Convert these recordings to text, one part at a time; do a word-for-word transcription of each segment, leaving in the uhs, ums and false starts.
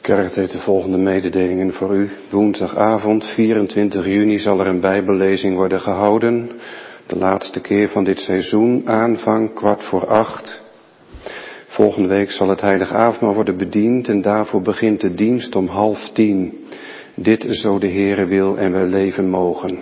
kerk heeft de volgende mededelingen voor u. Woensdagavond, vierentwintig juni, zal er een bijbellezing worden gehouden. De laatste keer van dit seizoen, aanvang kwart voor acht. Volgende week zal het heilige avondmaal worden bediend en daarvoor begint de dienst om half tien. Dit zo de Heere wil en we leven mogen.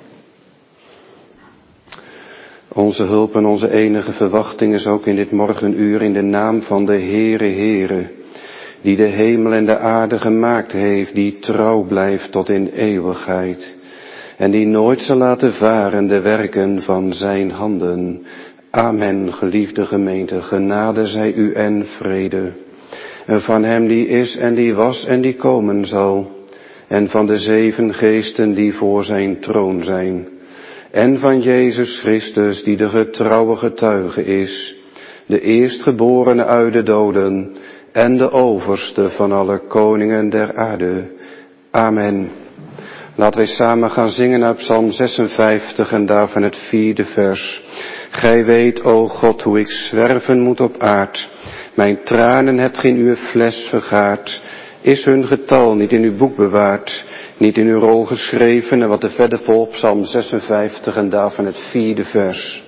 Onze hulp en onze enige verwachting is ook in dit morgenuur in de naam van de Heere Heere, die de hemel en de aarde gemaakt heeft, die trouw blijft tot in eeuwigheid en die nooit zal laten varen de werken van zijn handen. Amen, geliefde gemeente, genade zij u en vrede. En van hem die is en die was en die komen zal, en van de zeven geesten die voor zijn troon zijn, en van Jezus Christus die de getrouwe getuige is, de eerstgeborene uit de doden en de overste van alle koningen der aarde. Amen. Laten wij samen gaan zingen uit Psalm zesenvijftig en daarvan het vierde vers. Gij weet, o God, hoe ik zwerven moet op aard. Mijn tranen hebt geen uw fles vergaard. Is hun getal niet in uw boek bewaard, niet in uw rol geschreven? En wat er verder volgt, Psalm zesenvijftig en daarvan het vierde vers.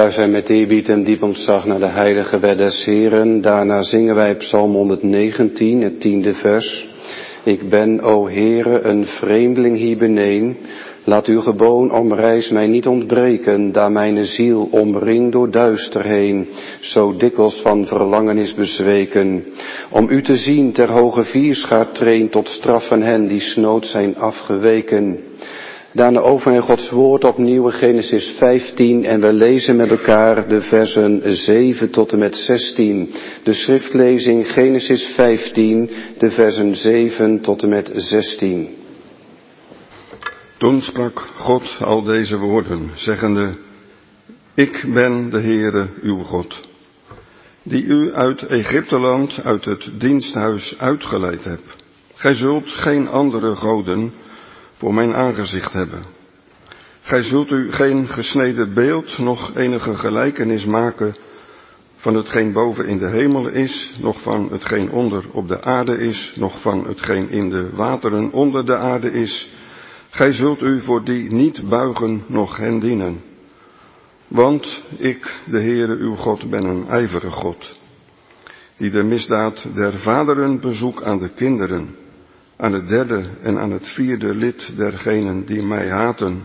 Luister met eerbied en diep ontzag naar de heilige wet des Heren. Daarna zingen wij Psalm honderdnegentien, het tiende vers. Ik ben, o Heere, een vreemdeling hier beneen. Laat uw geboon omreis mij niet ontbreken, daar mijn ziel omringt door duister heen, zo dikwijls van verlangen is bezweken. Om u te zien ter hoge vierschaar train, tot straf van hen die snood zijn afgeweken. Daarna over in Gods woord opnieuw in Genesis vijftien en we lezen met elkaar de versen zeven tot en met zestien. De schriftlezing Genesis vijftien, de versen zeven tot en met zestien. Toen sprak God al deze woorden, zeggende, ik ben de Heere uw God, die u uit Egypteland, uit het diensthuis uitgeleid heb. Gij zult geen andere goden voor mijn aangezicht hebben. Gij zult u geen gesneden beeld, noch enige gelijkenis maken van hetgeen boven in de hemel is, noch van hetgeen onder op de aarde is, noch van hetgeen in de wateren onder de aarde is. Gij zult u voor die niet buigen, noch hen dienen. Want ik, de Heere uw God, ben een ijverige God, die de misdaad der vaderen bezoek aan de kinderen, aan het derde en aan het vierde lid dergenen die mij haten.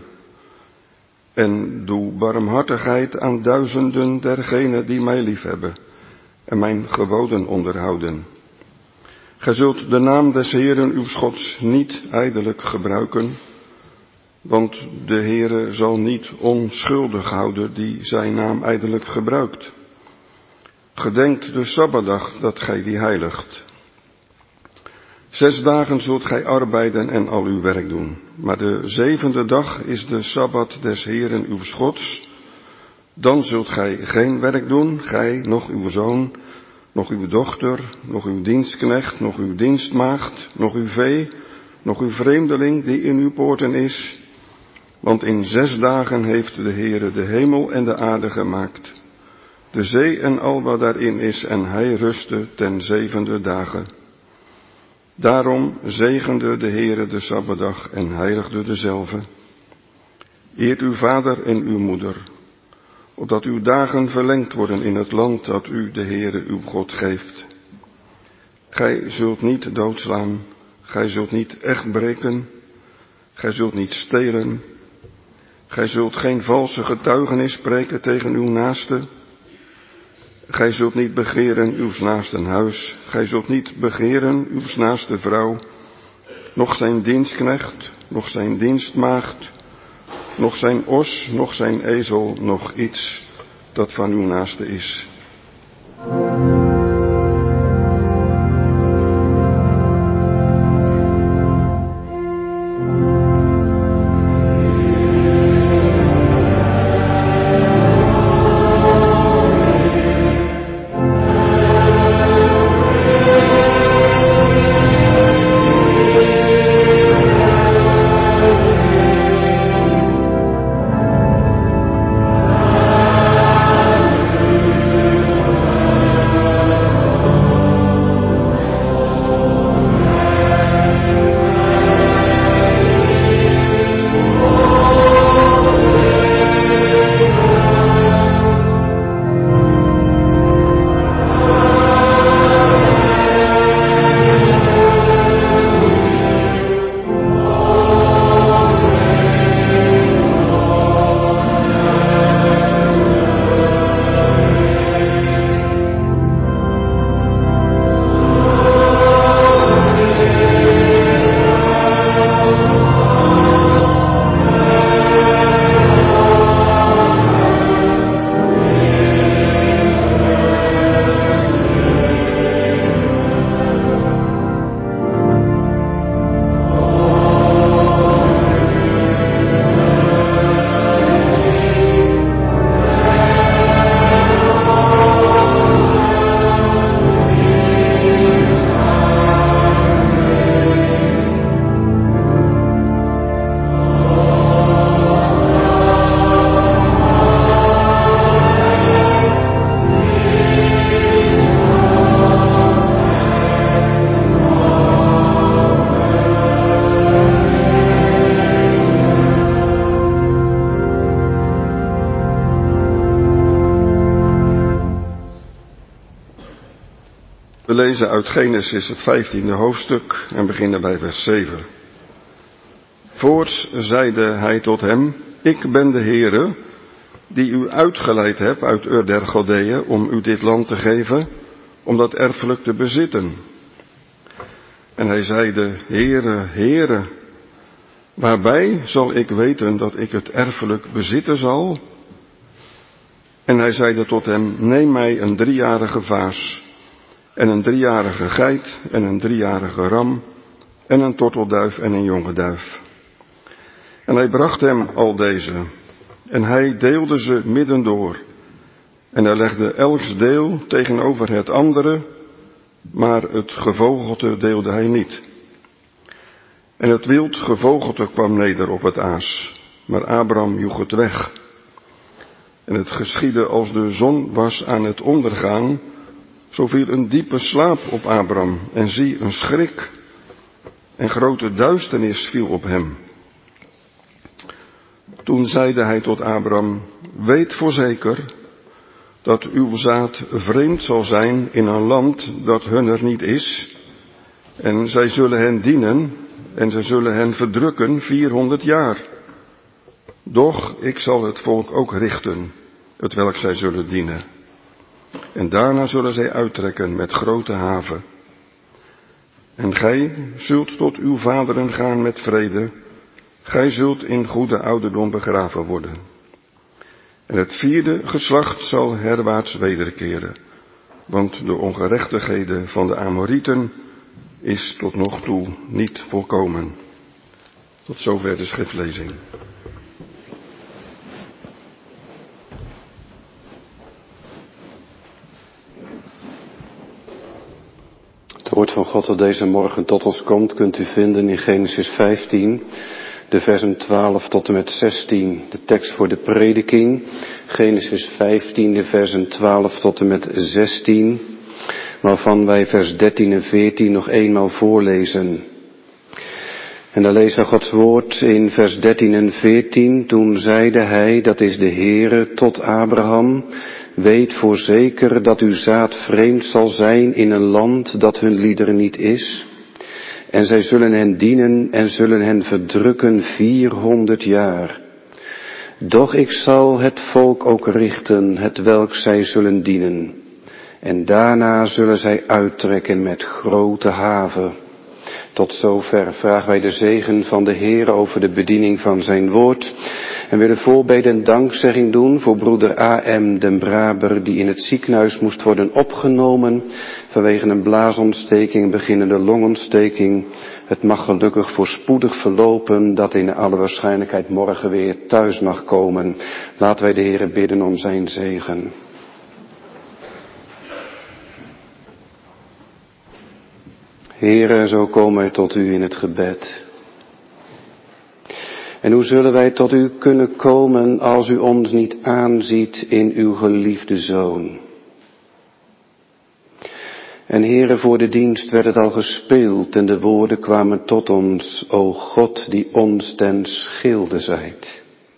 En doe barmhartigheid aan duizenden dergenen die mij liefhebben en mijn geboden onderhouden. Gij zult de naam des Heeren uw Gods niet ijdelijk gebruiken, want de Heere zal niet onschuldig houden die zijn naam ijdelijk gebruikt. Gedenkt de Sabbatdag dat gij die heiligt. Zes dagen zult gij arbeiden en al uw werk doen, maar de zevende dag is de Sabbat des Heeren uw Gods. Dan zult gij geen werk doen, gij, noch uw zoon, noch uw dochter, noch uw dienstknecht, noch uw dienstmaagd, noch uw vee, noch uw vreemdeling die in uw poorten is. Want in zes dagen heeft de Heere de hemel en de aarde gemaakt, de zee en al wat daarin is, en hij rustte ten zevende dagen. Daarom zegende de Heere de Sabbatdag en heiligde dezelve. Eert uw vader en uw moeder, opdat uw dagen verlengd worden in het land dat u de Heere uw God geeft. Gij zult niet doodslaan, gij zult niet echt breken, gij zult niet stelen, gij zult geen valse getuigenis spreken tegen uw naaste. Gij zult niet begeren uw naasten huis, gij zult niet begeren uw naaste vrouw, noch zijn dienstknecht, noch zijn dienstmaagd, noch zijn os, noch zijn ezel, noch iets dat van uw naaste is. lezen uit Genesis het vijftiende hoofdstuk en beginnen bij vers zeven. Voorts zeide hij tot hem, ik ben de Heere, die u uitgeleid heb uit Ur der Galdeeën om u dit land te geven, om dat erfelijk te bezitten. En hij zeide, Heere, Heere, waarbij zal ik weten dat ik het erfelijk bezitten zal? En hij zeide tot hem, neem mij een driejarige vaas, en een driejarige geit, en een driejarige ram, en een tortelduif en een jonge duif. En hij bracht hem al deze, en hij deelde ze midden door. En hij legde elks deel tegenover het andere, maar het gevogelte deelde hij niet. En het wild gevogelte kwam neder op het aas, maar Abram joeg het weg. En het geschiedde als de zon was aan het ondergaan, zo viel een diepe slaap op Abram, en zie, een schrik en grote duisternis viel op hem. Toen zeide hij tot Abram, weet voorzeker dat uw zaad vreemd zal zijn in een land dat hunner niet is, en zij zullen hen dienen, en zij zullen hen verdrukken vierhonderd jaar. Doch ik zal het volk ook richten, het welk zij zullen dienen. En daarna zullen zij uittrekken met grote haven. En gij zult tot uw vaderen gaan met vrede, gij zult in goede ouderdom begraven worden. En het vierde geslacht zal herwaarts wederkeren, want de ongerechtigheden van de Amorieten is tot nog toe niet volkomen. Tot zover de schriftlezing. Het woord van God dat deze morgen tot ons komt, kunt u vinden in Genesis vijftien, de versen twaalf tot en met zestien. De tekst voor de prediking, Genesis vijftien, de versen twaalf tot en met zestien, waarvan wij vers dertien en veertien nog eenmaal voorlezen. En dan lezen we Gods woord in vers dertien en veertien. Toen zeide hij, dat is de Heere, tot Abraham, weet voorzeker dat uw zaad vreemd zal zijn in een land dat hun liederen niet is. En zij zullen hen dienen en zullen hen verdrukken vierhonderd jaar. Doch ik zal het volk ook richten, het welk zij zullen dienen. En daarna zullen zij uittrekken met grote haven. Tot zover vragen wij de zegen van de Heer over de bediening van zijn woord. En willen voorbeden en dankzegging doen voor broeder A M den Braber, die in het ziekenhuis moest worden opgenomen vanwege een blaasontsteking, beginnende longontsteking. Het mag gelukkig voorspoedig verlopen, dat in alle waarschijnlijkheid morgen weer thuis mag komen. Laten wij de Heer bidden om zijn zegen. Heere, zo komen wij tot u in het gebed. En hoe zullen wij tot u kunnen komen als u ons niet aanziet in uw geliefde Zoon? En Heere, voor de dienst werd het al gespeeld en de woorden kwamen tot ons, o God die ons ten schilde zijt.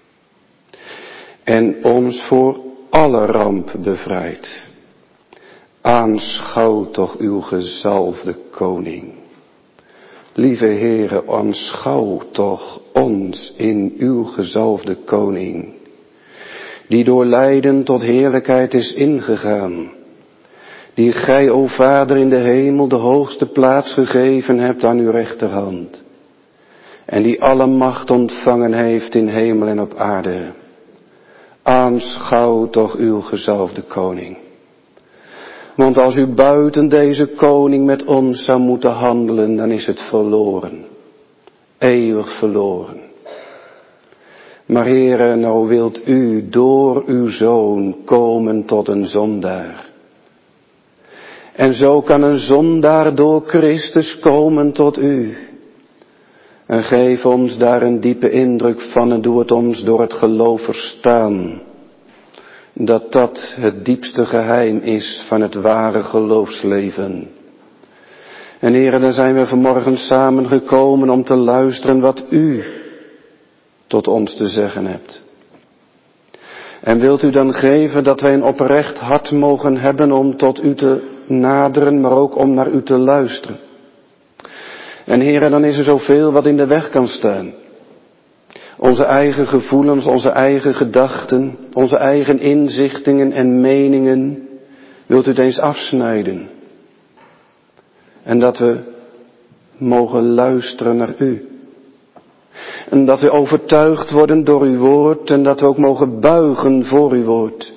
En ons voor alle ramp bevrijdt. Aanschouw toch uw gezalfde koning. Lieve Heere, aanschouw toch ons in uw gezalfde koning, die door lijden tot heerlijkheid is ingegaan, die gij, o Vader in de hemel, de hoogste plaats gegeven hebt aan uw rechterhand, en die alle macht ontvangen heeft in hemel en op aarde. Aanschouw toch uw gezalfde koning. Want als u buiten deze koning met ons zou moeten handelen, dan is het verloren. Eeuwig verloren. Maar Heere, nou wilt u door uw Zoon komen tot een zondaar. En zo kan een zondaar door Christus komen tot u. En geef ons daar een diepe indruk van en doe het ons door het geloof verstaan. Dat dat het diepste geheim is van het ware geloofsleven. En Heere, dan zijn we vanmorgen samengekomen om te luisteren wat u tot ons te zeggen hebt. En wilt u dan geven dat wij een oprecht hart mogen hebben om tot u te naderen, maar ook om naar u te luisteren. En Heere, dan is er zoveel wat in de weg kan staan. Onze eigen gevoelens, onze eigen gedachten, onze eigen inzichtingen en meningen, wilt u het eens afsnijden. En dat we mogen luisteren naar u. En dat we overtuigd worden door uw woord en dat we ook mogen buigen voor uw woord.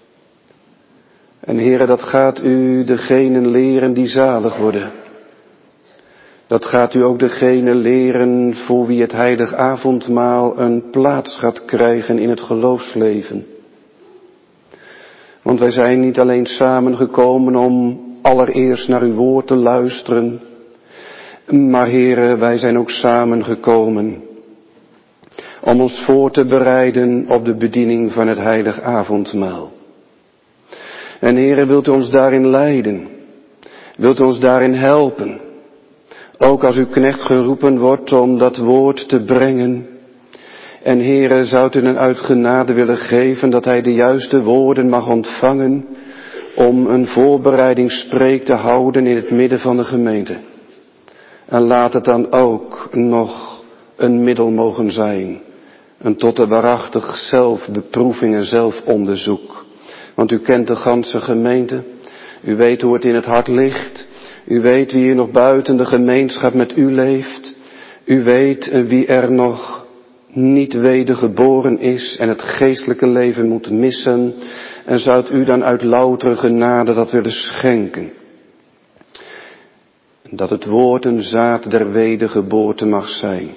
En Heere, dat gaat u degenen leren die zalig worden. Dat gaat u ook degene leren voor wie het heilig avondmaal een plaats gaat krijgen in het geloofsleven. Want wij zijn niet alleen samengekomen om allereerst naar uw woord te luisteren, maar Heere, wij zijn ook samengekomen om ons voor te bereiden op de bediening van het heilig avondmaal. En Heere, wilt u ons daarin leiden? Wilt u ons daarin helpen? Ook als uw knecht geroepen wordt om dat woord te brengen. En Heere, zou u hem uit genade willen geven dat hij de juiste woorden mag ontvangen om een voorbereidingspreek te houden in het midden van de gemeente. En laat het dan ook nog een middel mogen zijn. En tot de waarachtig zelfbeproeving en zelfonderzoek. Want u kent de ganse gemeente. U weet hoe het in het hart ligt. U weet wie er nog buiten de gemeenschap met u leeft. U weet wie er nog niet wedergeboren is en het geestelijke leven moet missen. En zou u dan uit loutere genade dat willen schenken. Dat het woord een zaad der wedergeboorte mag zijn.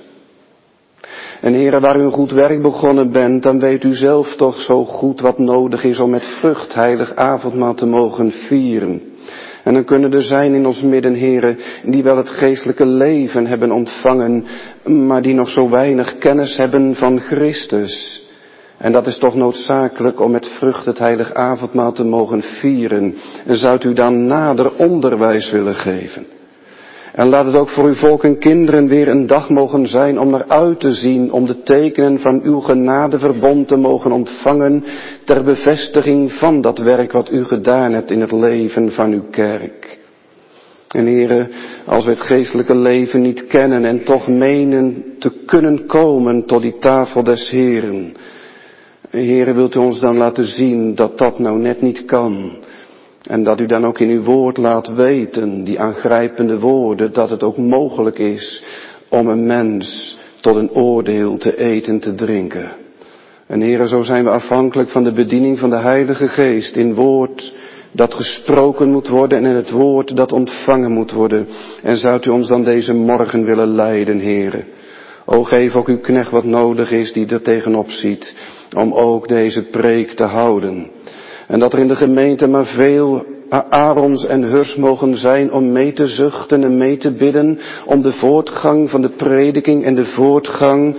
En Heere, waar u een goed werk begonnen bent, dan weet u zelf toch zo goed wat nodig is om met vrucht heilig avondmaal te mogen vieren. En dan kunnen er zijn in ons midden, Heere, die wel het geestelijke leven hebben ontvangen, maar die nog zo weinig kennis hebben van Christus. En dat is toch noodzakelijk om met vrucht het heilig avondmaal te mogen vieren. En zou u dan nader onderwijs willen geven? En laat het ook voor uw volk en kinderen weer een dag mogen zijn om naar uit te zien, om de tekenen van uw genadeverbond te mogen ontvangen, ter bevestiging van dat werk wat u gedaan hebt in het leven van uw kerk. En Heere, als we het geestelijke leven niet kennen en toch menen te kunnen komen tot die tafel des Heeren, Heere, wilt u ons dan laten zien dat dat nou net niet kan. En dat u dan ook in uw woord laat weten, die aangrijpende woorden, dat het ook mogelijk is om een mens tot een oordeel te eten, te drinken. En Heere, zo zijn we afhankelijk van de bediening van de Heilige Geest in woord dat gesproken moet worden en in het woord dat ontvangen moet worden. En zou u ons dan deze morgen willen leiden, Heere. O, geef ook uw knecht wat nodig is die er tegenop ziet, om ook deze preek te houden. En dat er in de gemeente maar veel Aarons en Hurs mogen zijn om mee te zuchten en mee te bidden om de voortgang van de prediking en de voortgang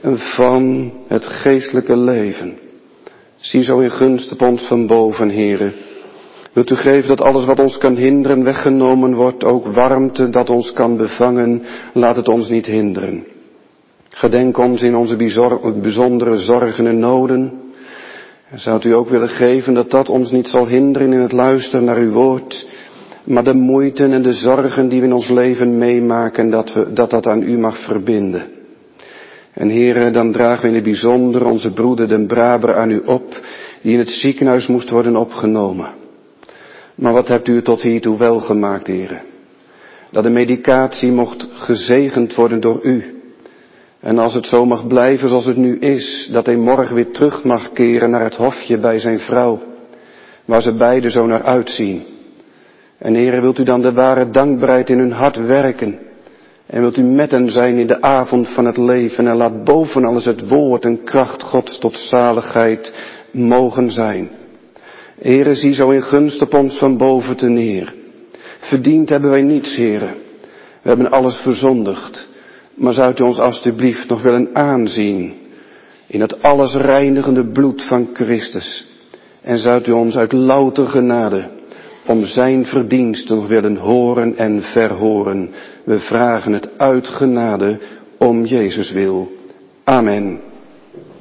van het geestelijke leven. Zie zo in gunst op ons van boven, Heere. Wilt u geven dat alles wat ons kan hinderen weggenomen wordt, ook warmte dat ons kan bevangen, laat het ons niet hinderen. Gedenk ons in onze bijzondere zorgen en noden. En zou u ook willen geven dat dat ons niet zal hinderen in het luisteren naar uw woord, maar de moeite en de zorgen die we in ons leven meemaken, dat we, dat, dat aan u mag verbinden. En Heere, dan dragen we in het bijzonder onze broeder den Braber aan u op, die in het ziekenhuis moest worden opgenomen. Maar wat hebt u tot hiertoe wel gemaakt, Heere? Dat de medicatie mocht gezegend worden door u. En als het zo mag blijven zoals het nu is, dat hij morgen weer terug mag keren naar het hofje bij zijn vrouw, waar ze beiden zo naar uitzien. En Heere, wilt u dan de ware dankbaarheid in hun hart werken, en wilt u met hen zijn in de avond van het leven, en laat boven alles het woord en kracht Gods tot zaligheid mogen zijn. Heere, zie zo in gunst op ons van boven te neer. Verdiend hebben wij niets, Heere. We hebben alles verzondigd. Maar zou u ons alstublieft nog willen aanzien in het alles reinigende bloed van Christus. En zou u ons uit louter genade om zijn verdiensten nog willen horen en verhoren. We vragen het uit genade om Jezus wil. Amen.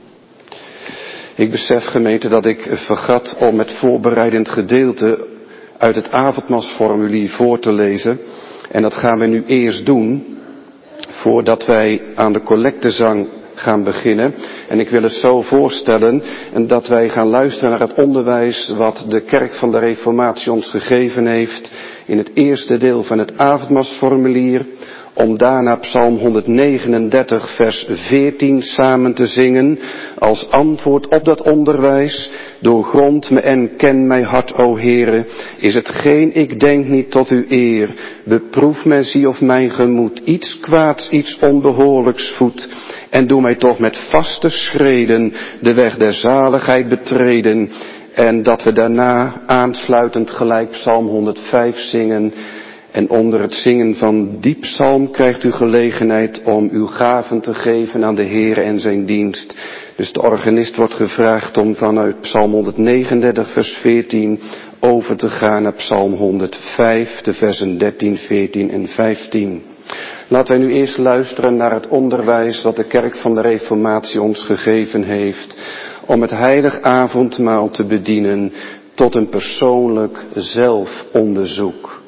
Ik besef, gemeente, dat ik vergat om het voorbereidend gedeelte uit het avondmaalsformulier voor te lezen. En dat gaan we nu eerst doen, voordat wij aan de collectezang gaan beginnen. En ik wil het zo voorstellen dat wij gaan luisteren naar het onderwijs wat de Kerk van de Reformatie ons gegeven heeft in het eerste deel van het avondmaalsformulier, om daarna Psalm honderdnegenendertig vers veertien samen te zingen als antwoord op dat onderwijs. Doorgrond me en ken mijn hart, o Heere, is hetgeen ik denk niet tot uw eer. Beproef me, zie of mijn gemoed iets kwaads, iets onbehoorlijks voedt. En doe mij toch met vaste schreden de weg der zaligheid betreden. En dat we daarna aansluitend gelijk Psalm honderdvijf zingen. En onder het zingen van die psalm krijgt u gelegenheid om uw gaven te geven aan de Heer en zijn dienst. Dus de organist wordt gevraagd om vanuit Psalm honderdnegenendertig vers veertien over te gaan naar Psalm honderdvijf, de versen dertien, veertien en vijftien. Laten wij nu eerst luisteren naar het onderwijs dat de Kerk van de Reformatie ons gegeven heeft om het heilig avondmaal te bedienen tot een persoonlijk zelfonderzoek.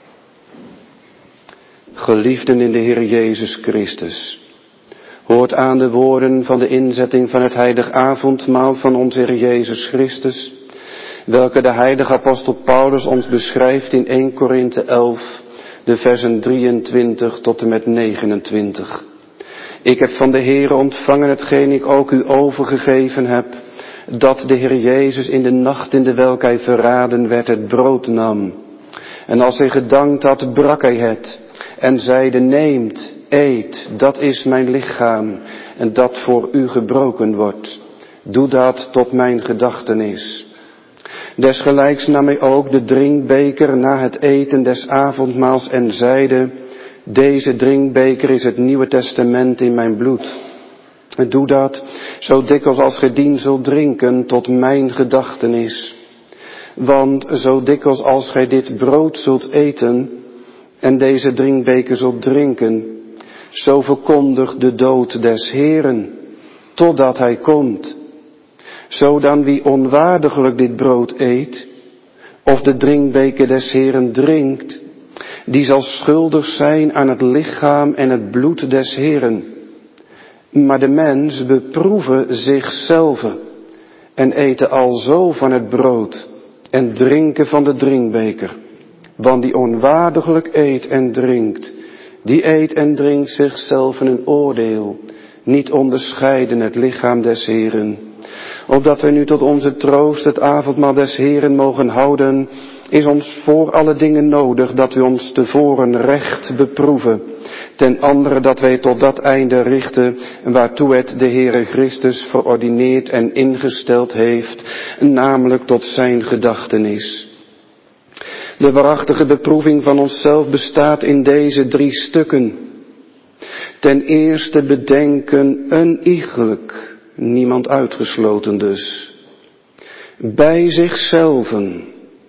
Geliefden in de Heer Jezus Christus, hoort aan de woorden van de inzetting van het heilig avondmaal van onze Heer Jezus Christus, welke de heilige apostel Paulus ons beschrijft in eerste Korinthe elf, de versen drieëntwintig tot en met negenentwintig. Ik heb van de Heere ontvangen hetgeen ik ook u overgegeven heb, dat de Heer Jezus in de nacht in de welke hij verraden werd het brood nam. En als hij gedankt had, brak hij het en zeide, neemt, eet, dat is mijn lichaam en dat voor u gebroken wordt. Doe dat tot mijn gedachtenis. Desgelijks nam hij ook de drinkbeker na het eten des avondmaals en zeide, deze drinkbeker is het Nieuwe Testament in mijn bloed. Doe dat zo dikwijls als gij dien zult drinken tot mijn gedachtenis. Want zo dikwijls als gij dit brood zult eten en deze drinkbeker zult drinken, zo verkondigt de dood des Heeren, totdat hij komt. Zo dan wie onwaardiglijk dit brood eet, of de drinkbeker des Heeren drinkt, die zal schuldig zijn aan het lichaam en het bloed des Heeren. Maar de mens beproeve zichzelf en eten alzo van het brood en drinken van de drinkbeker. Want die onwaardiglijk eet en drinkt, die eet en drinkt zichzelf een oordeel, niet onderscheiden het lichaam des Heeren. Opdat wij nu tot onze troost het avondmaal des Heeren mogen houden, is ons voor alle dingen nodig dat we ons tevoren recht beproeven. Ten andere dat wij tot dat einde richten waartoe het de Heere Christus verordineerd en ingesteld heeft, namelijk tot zijn gedachtenis. De waarachtige beproeving van onszelf bestaat in deze drie stukken. Ten eerste bedenken uniegelijk, niemand uitgesloten dus, bij zichzelven,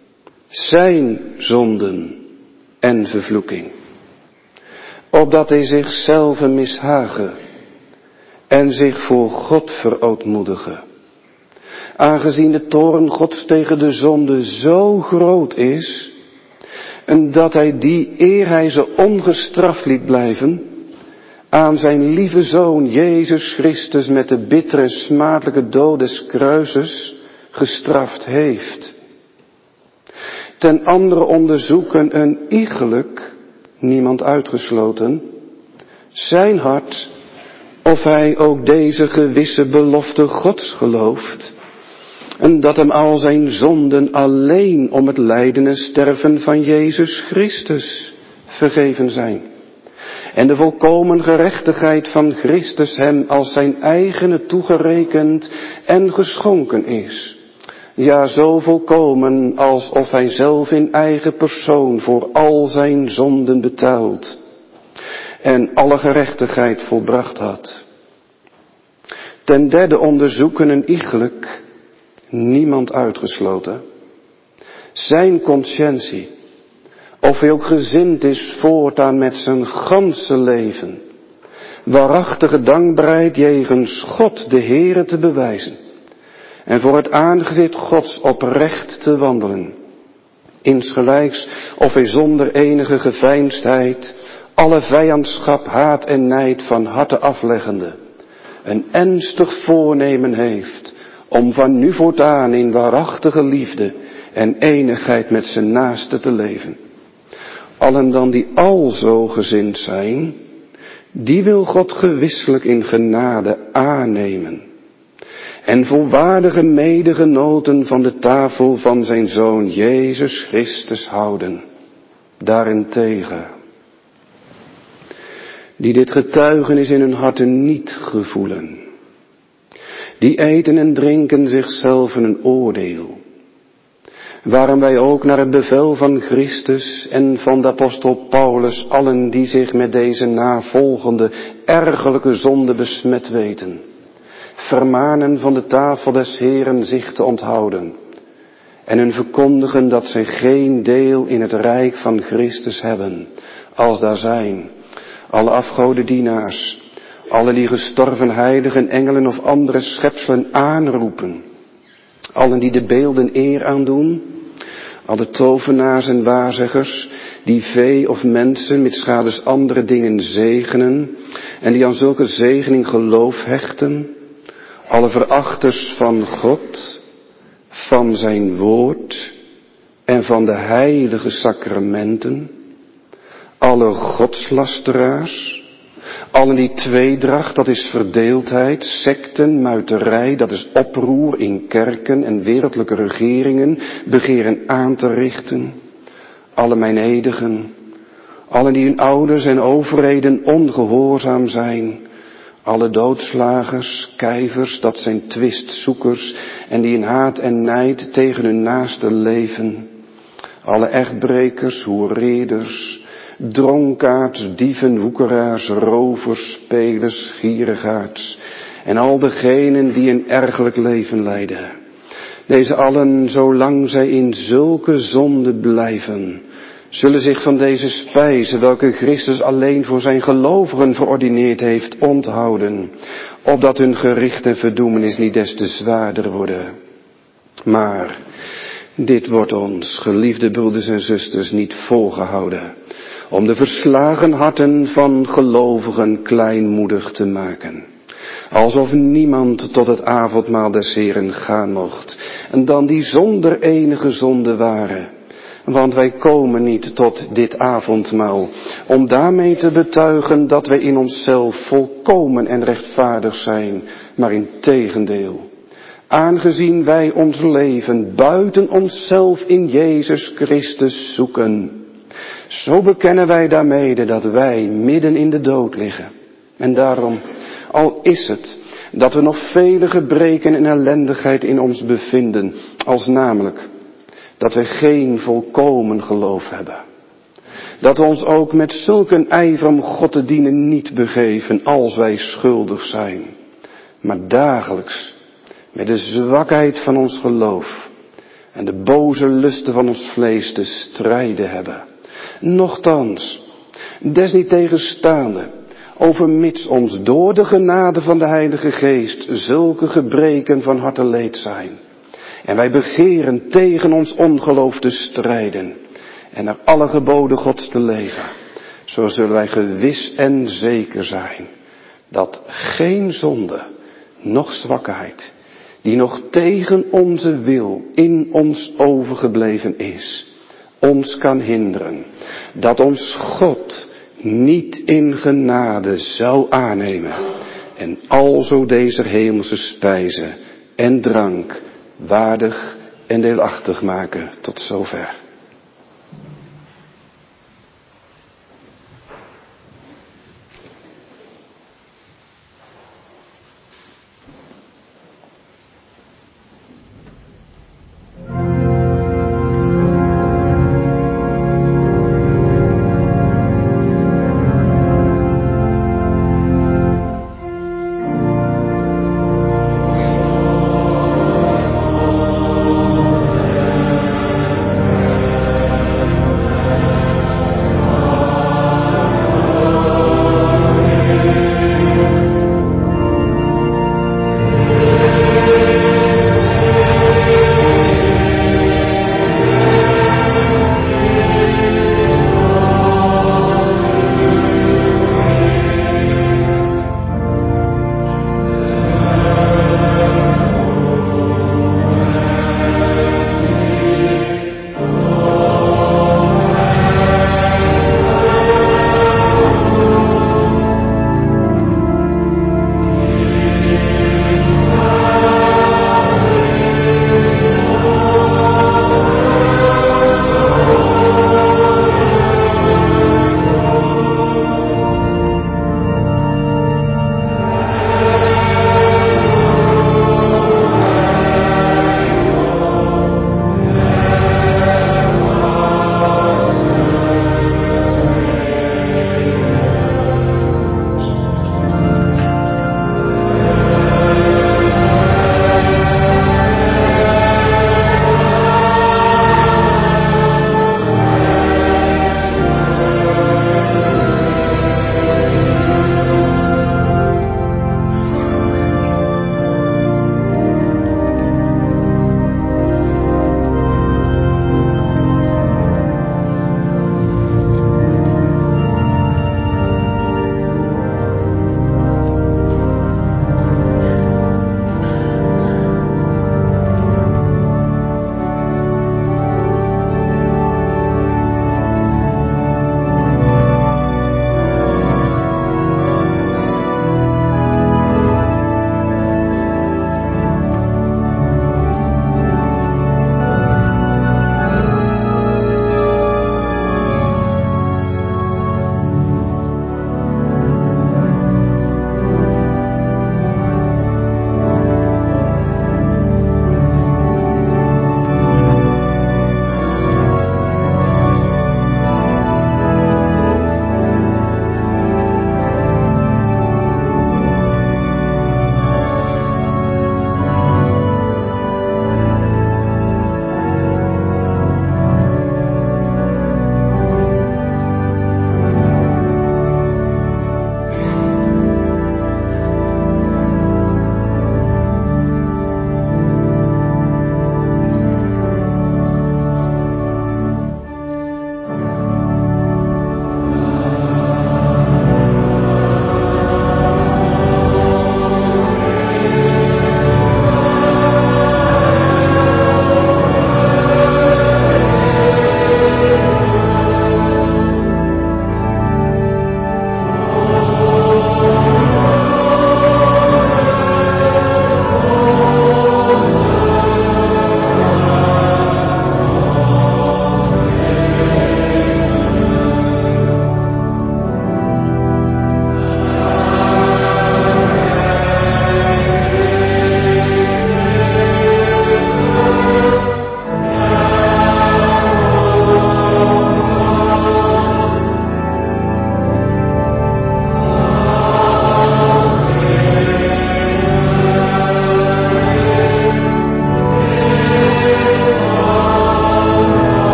zijn zonden en vervloeking. Opdat hij zichzelf mishagen en zich voor God verootmoedigen. Aangezien de toorn Gods tegen de zonde zo groot is, en dat hij die, eer hij ze ongestraft liet blijven, aan zijn lieve Zoon Jezus Christus met de bittere smadelijke dood des kruises gestraft heeft. Ten andere onderzoeken een iegelijk, niemand uitgesloten, zijn hart, of hij ook deze gewisse belofte Gods gelooft, en dat hem al zijn zonden alleen om het lijden en sterven van Jezus Christus vergeven zijn. En de volkomen gerechtigheid van Christus hem als zijn eigene toegerekend en geschonken is. Ja, zo volkomen alsof hij zelf in eigen persoon voor al zijn zonden betaald en alle gerechtigheid volbracht had. Ten derde onderzoeken een iegelijk, niemand uitgesloten, zijn consciëntie, of hij ook gezind is voortaan met zijn ganse leven waarachtige dankbaarheid jegens God de Heere te bewijzen en voor het aangezicht Gods oprecht te wandelen, insgelijks of hij zonder enige geveinsdheid alle vijandschap, haat en nijd van harte afleggende, een ernstig voornemen heeft om van nu voortaan in waarachtige liefde en eenigheid met zijn naaste te leven. Allen dan die alzo gezind zijn, die wil God gewisselijk in genade aannemen en volwaardige medegenoten van de tafel van zijn Zoon Jezus Christus houden. Daarentegen, die dit getuigenis in hun harten niet gevoelen, die eten en drinken zichzelf een oordeel, waarom wij ook naar het bevel van Christus en van de apostel Paulus allen die zich met deze navolgende ergerlijke zonde besmet weten, vermanen van de tafel des Heeren zich te onthouden en hun verkondigen dat zij geen deel in het rijk van Christus hebben, als daar zijn alle afgodendienaars, alle die gestorven heiligen, engelen of andere schepselen aanroepen, allen die de beelden eer aandoen, alle tovenaars en waarzeggers, die vee of mensen met schades andere dingen zegenen en die aan zulke zegening geloof hechten, alle verachters van God, van zijn woord en van de heilige sacramenten, alle godslasteraars, allen die tweedracht, dat is verdeeldheid, sekten, muiterij, dat is oproer in kerken en wereldlijke regeringen, begeren aan te richten, alle mijnedigen, allen die hun ouders en overheden ongehoorzaam zijn, alle doodslagers, kijvers, dat zijn twistzoekers en die in haat en nijd tegen hun naaste leven, alle echtbrekers, hoereerders, dronkaards, dieven, woekeraars, rovers, spelers, gierigaards en al degenen die een ergerlijk leven leiden. Deze allen, zolang zij in zulke zonde blijven, zullen zich van deze spijze, welke Christus alleen voor zijn gelovigen verordineerd heeft, onthouden, opdat hun gericht en verdoemenis niet des te zwaarder worden. Maar dit wordt ons, geliefde broeders en zusters, niet volgehouden, om de verslagen harten van gelovigen kleinmoedig te maken, alsof niemand tot het avondmaal des Heeren gaan mocht, en dan die zonder enige zonde waren. Want wij komen niet tot dit avondmaal om daarmee te betuigen dat wij in onszelf volkomen en rechtvaardig zijn, maar in tegendeel, aangezien wij ons leven buiten onszelf in Jezus Christus zoeken, zo bekennen wij daarmede dat wij midden in de dood liggen. En daarom, al is het dat we nog vele gebreken en ellendigheid in ons bevinden, als namelijk dat wij geen volkomen geloof hebben, dat we ons ook met zulk een ijver om God te dienen niet begeven als wij schuldig zijn, maar dagelijks met de zwakheid van ons geloof en de boze lusten van ons vlees te strijden hebben. Nochtans, desniettegenstaande, overmits ons door de genade van de Heilige Geest zulke gebreken van harte leed zijn, en wij begeren tegen ons ongeloof te strijden en naar alle geboden Gods te leven, zo zullen wij gewis en zeker zijn dat geen zonde, noch zwakheid, die nog tegen onze wil in ons overgebleven is, ons kan hinderen dat ons God niet in genade zou aannemen en alzo deze hemelse spijze en drank waardig en deelachtig maken. Tot zover.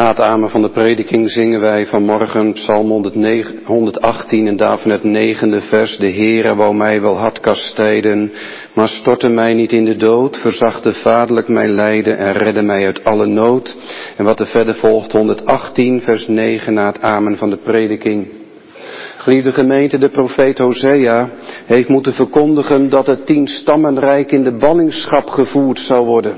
Na het amen van de prediking zingen wij vanmorgen Psalm honderdachttien en daarvan het negende vers. De Heere wou mij wel hard kastijden, maar stortte mij niet in de dood. Verzachte vaderlijk mijn lijden en redde mij uit alle nood. En wat er verder volgt, honderdachttien vers negen na het amen van de prediking. Geliefde gemeente, de profeet Hosea heeft moeten verkondigen dat het tien stammenrijk in de ballingschap gevoerd zou worden.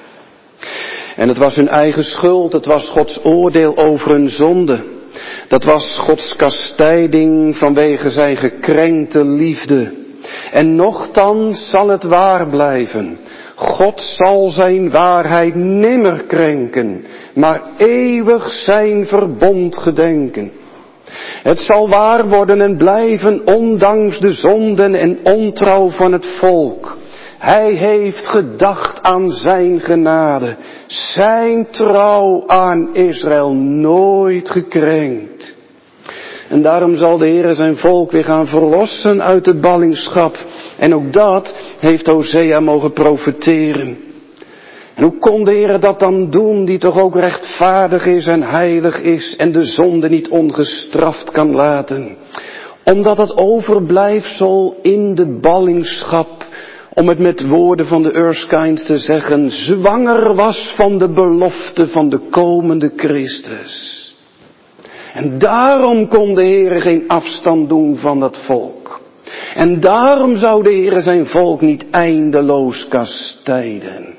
En het was hun eigen schuld, het was Gods oordeel over hun zonde. Dat was Gods kastijding vanwege zijn gekrenkte liefde. En nochtans zal het waar blijven. God zal zijn waarheid nimmer krenken, maar eeuwig zijn verbond gedenken. Het zal waar worden en blijven ondanks de zonden en ontrouw van het volk. Hij heeft gedacht aan zijn genade, zijn trouw aan Israël nooit gekrenkt. En daarom zal de Heer zijn volk weer gaan verlossen uit de ballingschap. En ook dat heeft Hosea mogen profeteren. En hoe kon de Heer dat dan doen, die toch ook rechtvaardig is en heilig is en de zonde niet ongestraft kan laten? Omdat het overblijfsel in de ballingschap, om het met woorden van de Erskines te zeggen, zwanger was van de belofte van de komende Christus. En daarom kon de Heer geen afstand doen van dat volk. En daarom zou de Heer zijn volk niet eindeloos kastijden.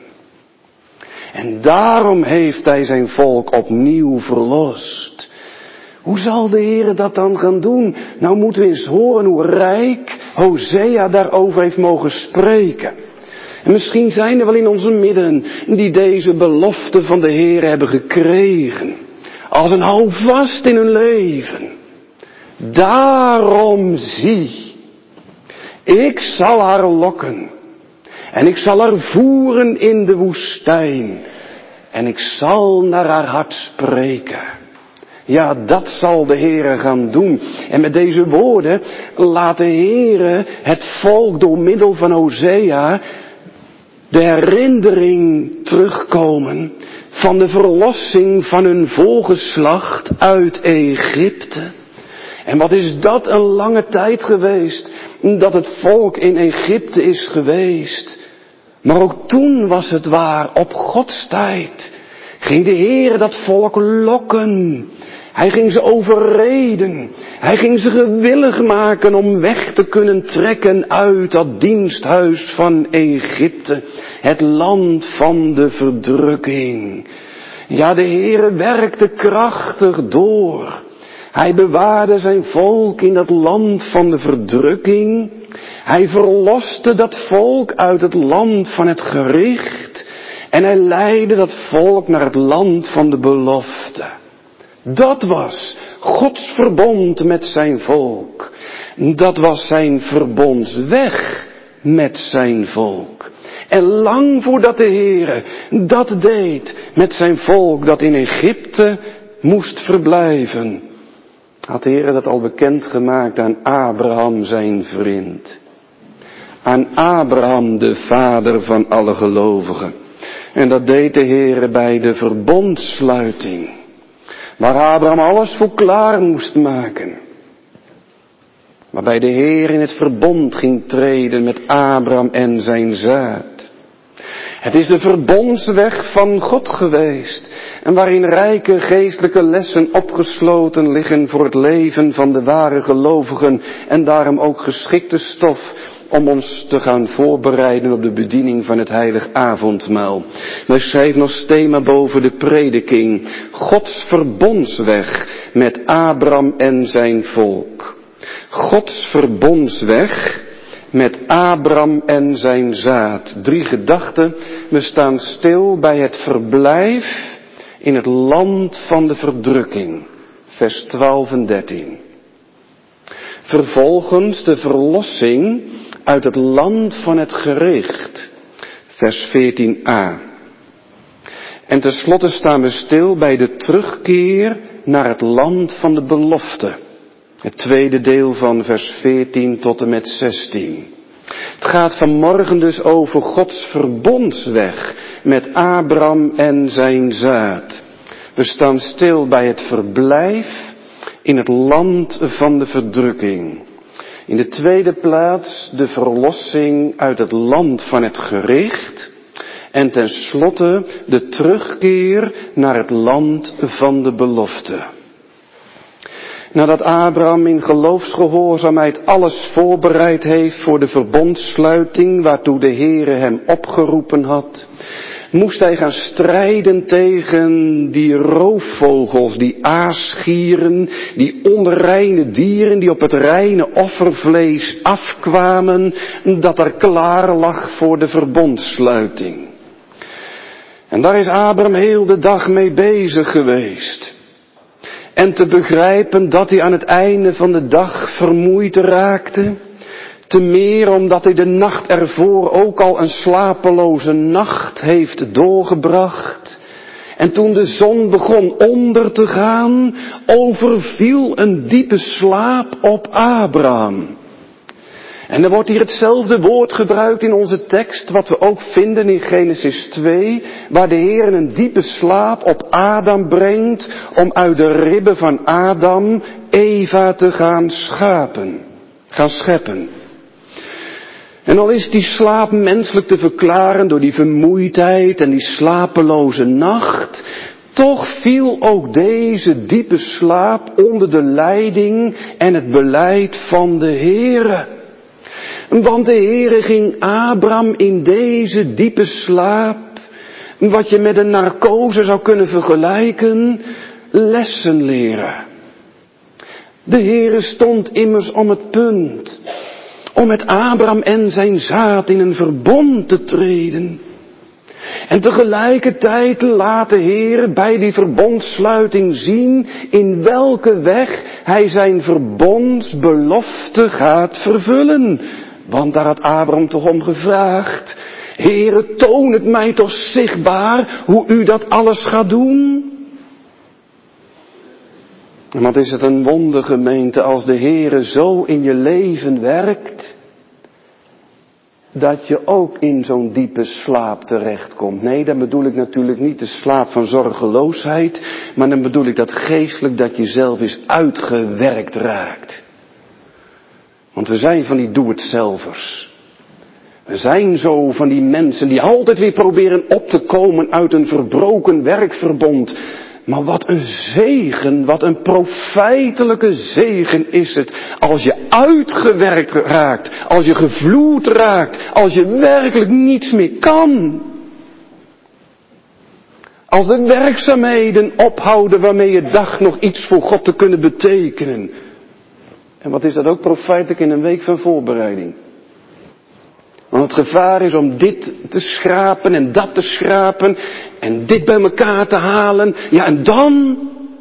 En daarom heeft hij zijn volk opnieuw verlost. Hoe zal de Heer dat dan gaan doen? Nou moeten we eens horen hoe rijk Hosea daarover heeft mogen spreken. En misschien zijn er wel in onze midden die deze belofte van de Heer hebben gekregen. Als een houvast in hun leven. Daarom zie, ik zal haar lokken. En ik zal haar voeren in de woestijn. En ik zal naar haar hart spreken. Ja, dat zal de Heere gaan doen. En met deze woorden laat de Heere het volk door middel van Hosea de herinnering terugkomen van de verlossing van hun volgeslacht uit Egypte. En wat is dat een lange tijd geweest, dat het volk in Egypte is geweest. Maar ook toen was het waar, op Gods tijd ging de Heer dat volk lokken. Hij ging ze overreden. Hij ging ze gewillig maken om weg te kunnen trekken uit dat diensthuis van Egypte. Het land van de verdrukking. Ja, de Heer werkte krachtig door. Hij bewaarde zijn volk in dat land van de verdrukking. Hij verloste dat volk uit het land van het gericht. En hij leidde dat volk naar het land van de belofte. Dat was Gods verbond met zijn volk. Dat was zijn verbondsweg met zijn volk. En lang voordat de Heere dat deed met zijn volk dat in Egypte moest verblijven, had de Heere dat al bekendgemaakt aan Abraham zijn vriend. Aan Abraham de vader van alle gelovigen. En dat deed de Heere bij de verbondsluiting. Waar Abraham alles voor klaar moest maken. Waarbij de Heer in het verbond ging treden met Abraham en zijn zaad. Het is de verbondsweg van God geweest. En waarin rijke geestelijke lessen opgesloten liggen voor het leven van de ware gelovigen. En daarom ook geschikte stof om ons te gaan voorbereiden op de bediening van het heilig avondmaal. Wij schrijven als thema boven de prediking: Gods verbondsweg met Abraham en zijn volk. Gods verbondsweg met Abraham en zijn zaad. Drie gedachten. We staan stil bij het verblijf in het land van de verdrukking. Vers twaalf en dertien. Vervolgens de verlossing uit het land van het gericht. Vers veertien a. En tenslotte staan we stil bij de terugkeer naar het land van de belofte. Het tweede deel van vers veertien tot en met zestien. Het gaat vanmorgen dus over Gods verbondsweg met Abraham en zijn zaad. We We staan stil bij het verblijf in het land van de verdrukking. In de tweede plaats de verlossing uit het land van het gericht. En tenslotte de terugkeer naar het land van de belofte. Nadat Abraham in geloofsgehoorzaamheid alles voorbereid heeft voor de verbondsluiting waartoe de Heere hem opgeroepen had, moest hij gaan strijden tegen die roofvogels, die aasgieren, die onreine dieren die op het reine offervlees afkwamen, dat er klaar lag voor de verbondsluiting. En daar is Abraham heel de dag mee bezig geweest. En te begrijpen dat hij aan het einde van de dag vermoeid raakte. Te meer omdat hij de nacht ervoor ook al een slapeloze nacht heeft doorgebracht. En toen de zon begon onder te gaan, overviel een diepe slaap op Abraham. En er wordt hier hetzelfde woord gebruikt in onze tekst, wat we ook vinden in Genesis twee, waar de Heer een diepe slaap op Adam brengt, om uit de ribben van Adam Eva te gaan schapen, gaan scheppen. En al is die slaap menselijk te verklaren door die vermoeidheid en die slapeloze nacht, toch viel ook deze diepe slaap onder de leiding en het beleid van de Heere. Want de Heere ging Abraham in deze diepe slaap, wat je met een narcose zou kunnen vergelijken, lessen leren. De Heere stond immers om het punt om met Abraham en zijn zaad in een verbond te treden. En tegelijkertijd laat de Heer bij die verbondsluiting zien in welke weg hij zijn verbondsbelofte gaat vervullen. Want daar had Abraham toch om gevraagd: Heere, toon het mij toch zichtbaar hoe u dat alles gaat doen. En wat is het een wonder, gemeente, als de Heere zo in je leven werkt, dat je ook in zo'n diepe slaap terechtkomt. Nee, dan bedoel ik natuurlijk niet de slaap van zorgeloosheid, maar dan bedoel ik dat geestelijk dat je zelf eens uitgewerkt raakt. Want we zijn van die doe-het-zelvers. We zijn zo van die mensen die altijd weer proberen op te komen uit een verbroken werkverbond. Maar wat een zegen, wat een profijtelijke zegen is het als je uitgewerkt raakt, als je gevloed raakt, als je werkelijk niets meer kan. Als de werkzaamheden ophouden waarmee je dacht nog iets voor God te kunnen betekenen. En wat is dat ook profijtelijk in een week van voorbereiding. Want het gevaar is om dit te schrapen en dat te schrapen en dit bij elkaar te halen. Ja, en dan?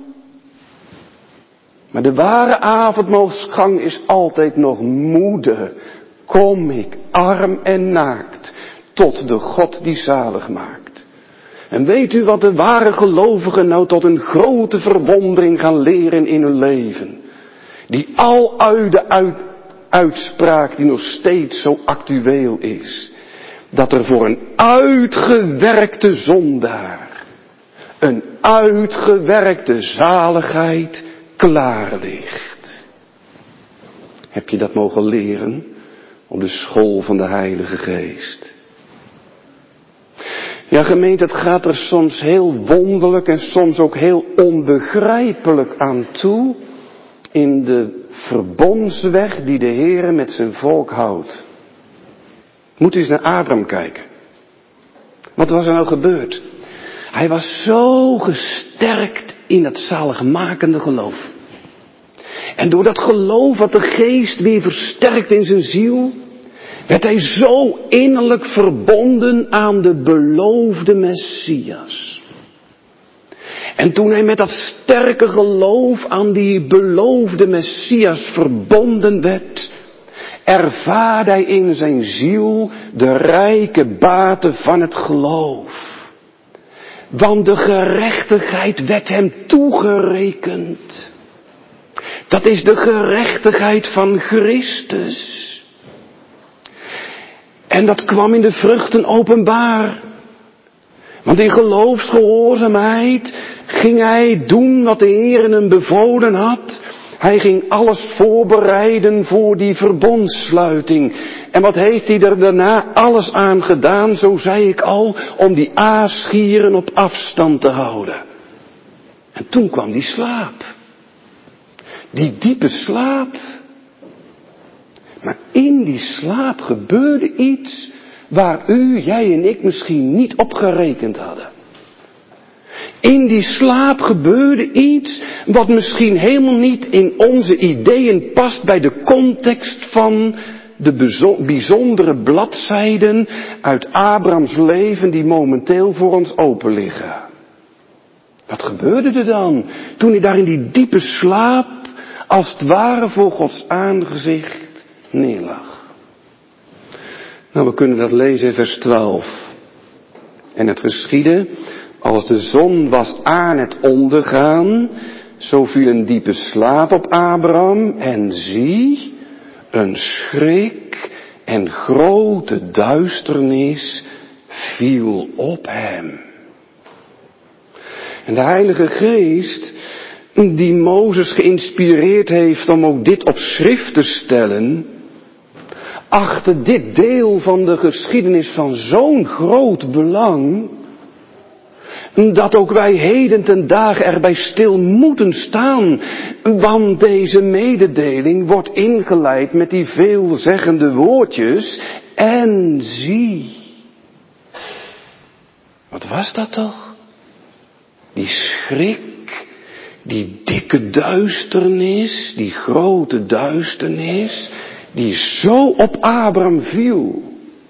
Maar de ware avondmaalsgang is altijd nog moede. Kom ik arm en naakt tot de God die zalig maakt. En weet u wat de ware gelovigen nou tot een grote verwondering gaan leren in hun leven? Die aluide uit, uitspraak die nog steeds zo actueel is. Dat er voor een uitgewerkte zondaar een uitgewerkte zaligheid klaar ligt. Heb je dat mogen leren op de school van de Heilige Geest? Ja, gemeente, het gaat er soms heel wonderlijk en soms ook heel onbegrijpelijk aan toe in de verbondsweg die de Heere met zijn volk houdt. Moet u eens naar Abraham kijken. Wat was er nou gebeurd? Hij was zo gesterkt in dat zaligmakende geloof. En door dat geloof wat de geest weer versterkt in zijn ziel, werd hij zo innerlijk verbonden aan de beloofde Messias. En toen hij met dat sterke geloof aan die beloofde Messias verbonden werd, ervaarde hij in zijn ziel de rijke baten van het geloof. Want de gerechtigheid werd hem toegerekend. Dat is de gerechtigheid van Christus. En dat kwam in de vruchten openbaar. Want in geloofsgehoorzaamheid ging hij doen wat de Heer hem bevolen had. Hij ging alles voorbereiden voor die verbondssluiting. En wat heeft hij er daarna alles aan gedaan, zo zei ik al, om die aasgieren op afstand te houden. En toen kwam die slaap. Die diepe slaap. Maar in die slaap gebeurde iets waar u, jij en ik misschien niet op gerekend hadden. In die slaap gebeurde iets wat misschien helemaal niet in onze ideeën past bij de context van de bijzondere bladzijden uit Abrahams leven die momenteel voor ons open liggen. Wat gebeurde er dan toen hij daar in die diepe slaap als het ware voor Gods aangezicht neerlag? Nou, we kunnen dat lezen in vers twaalf. En het geschiedde, als de zon was aan het ondergaan, zo viel een diepe slaap op Abraham en zie, een schrik en grote duisternis viel op hem. En de Heilige Geest, die Mozes geïnspireerd heeft om ook dit op schrift te stellen, achtte dit deel van de geschiedenis van zo'n groot belang, dat ook wij heden ten dagen erbij stil moeten staan, want deze mededeling wordt ingeleid met die veelzeggende woordjes, en zie. Wat was dat toch? Die schrik, die dikke duisternis, die grote duisternis, die zo op Abraham viel.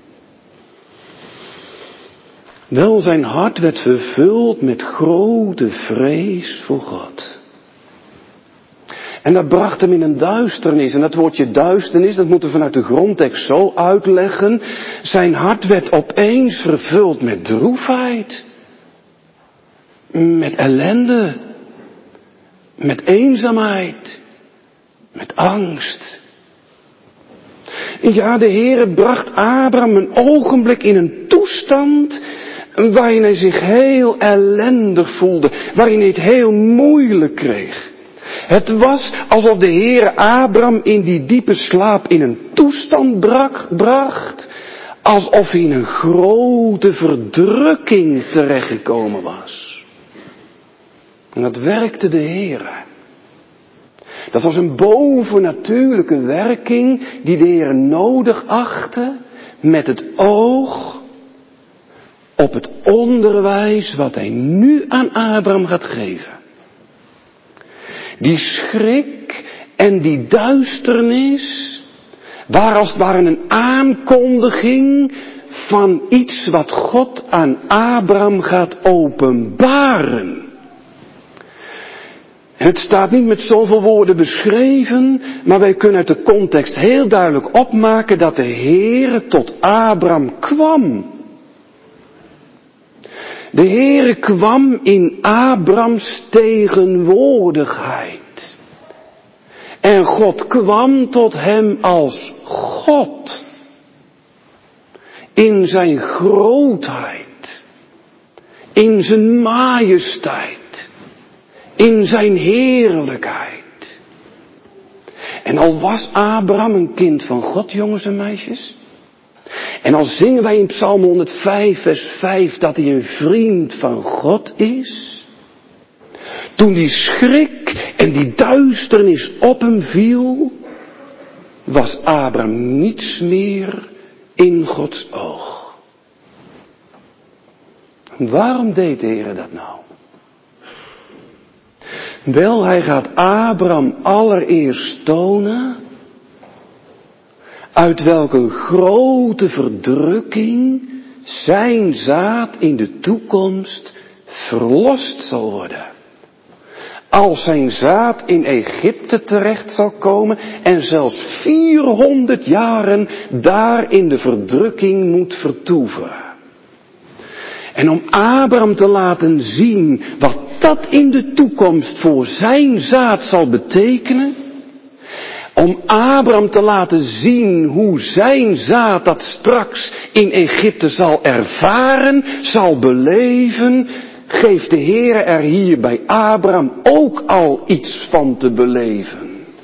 Wel, zijn hart werd vervuld met grote vrees voor God. En dat bracht hem in een duisternis. En dat woordje duisternis, dat moeten we vanuit de grondtekst zo uitleggen. Zijn hart werd opeens vervuld met droefheid. Met ellende. Met eenzaamheid. Met angst. Ja, de Heere bracht Abraham een ogenblik in een toestand waarin hij zich heel ellendig voelde, waarin hij het heel moeilijk kreeg. Het was alsof de Heere Abraham in die diepe slaap in een toestand brak, bracht, alsof hij in een grote verdrukking terechtgekomen was. En dat werkte de Heere. Dat was een bovennatuurlijke werking die de Heer nodig achtte met het oog op het onderwijs wat hij nu aan Abraham gaat geven. Die schrik en die duisternis waren als het ware een aankondiging van iets wat God aan Abraham gaat openbaren. En het staat niet met zoveel woorden beschreven, maar wij kunnen uit de context heel duidelijk opmaken dat de Heere tot Abraham kwam. De Heere kwam in Abrahams tegenwoordigheid. En God kwam tot hem als God. In zijn grootheid. In zijn majesteit. In zijn heerlijkheid. En al was Abraham een kind van God, jongens en meisjes. En al zingen wij in Psalm honderdvijf, vers vijf, dat hij een vriend van God is. Toen die schrik en die duisternis op hem viel, was Abraham niets meer in Gods oog. Waarom deed de Heer dat nou? Wel, hij gaat Abraham allereerst tonen uit welke grote verdrukking zijn zaad in de toekomst verlost zal worden. Als zijn zaad in Egypte terecht zal komen en zelfs vierhonderd jaren daar in de verdrukking moet vertoeven. En om Abraham te laten zien wat dat in de toekomst voor zijn zaad zal betekenen. Om Abraham te laten zien hoe zijn zaad dat straks in Egypte zal ervaren, zal beleven, geeft de Heere er hier bij Abraham ook al iets van te beleven.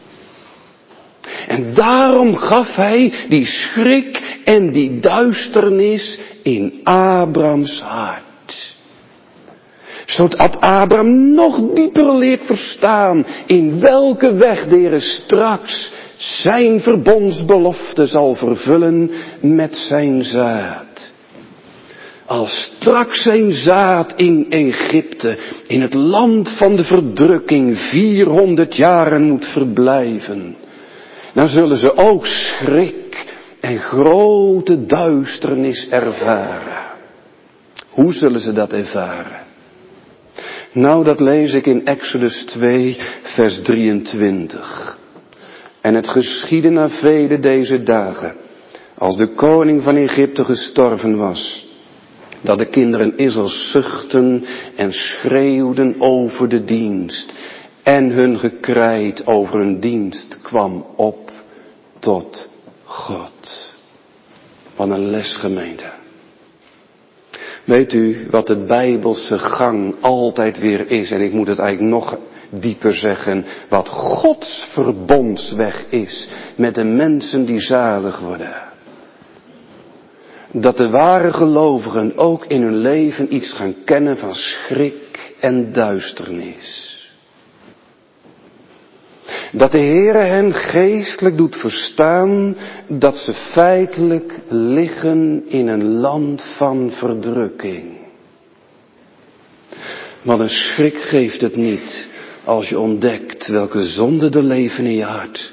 En daarom gaf hij die schrik en die duisternis in Abrahams hart. Zodat Abraham nog dieper leert verstaan in welke weg de Heere straks zijn verbondsbelofte zal vervullen met zijn zaad. Als straks zijn zaad in Egypte, in het land van de verdrukking, vierhonderd jaren moet verblijven, dan zullen ze ook schrik en grote duisternis ervaren. Hoe zullen ze dat ervaren? Nou, dat lees ik in Exodus twee, vers drieëntwintig. En het geschiedde na vele deze dagen, als de koning van Egypte gestorven was, dat de kinderen Israëls zuchtten en schreeuwden over de dienst, en hun gekrijt over hun dienst kwam op tot God. Wat een les, gemeente. Weet u wat de Bijbelse gang altijd weer is, en ik moet het eigenlijk nog dieper zeggen, wat Gods verbondsweg is met de mensen die zalig worden. Dat de ware gelovigen ook in hun leven iets gaan kennen van schrik en duisternis. Dat de Heere hen geestelijk doet verstaan dat ze feitelijk liggen in een land van verdrukking. Want een schrik geeft het niet als je ontdekt welke zonde er leven in je hart.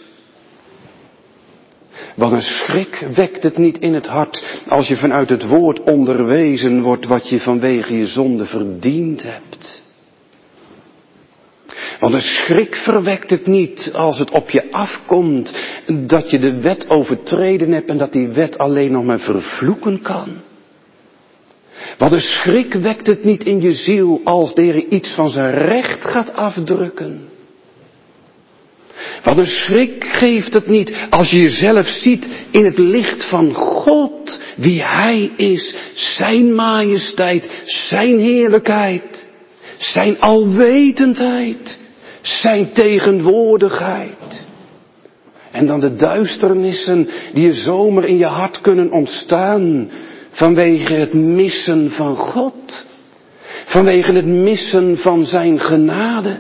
Want een schrik wekt het niet in het hart als je vanuit het woord onderwezen wordt wat je vanwege je zonde verdiend hebt. Want een schrik verwekt het niet als het op je afkomt dat je de wet overtreden hebt en dat die wet alleen nog maar vervloeken kan. Want een schrik wekt het niet in je ziel als de Heer iets van zijn recht gaat afdrukken. Want een schrik geeft het niet als je jezelf ziet in het licht van God, wie Hij is, zijn majesteit, zijn heerlijkheid, zijn alwetendheid, zijn tegenwoordigheid. En dan de duisternissen die er zomaar in je hart kunnen ontstaan vanwege het missen van God, vanwege het missen van zijn genade.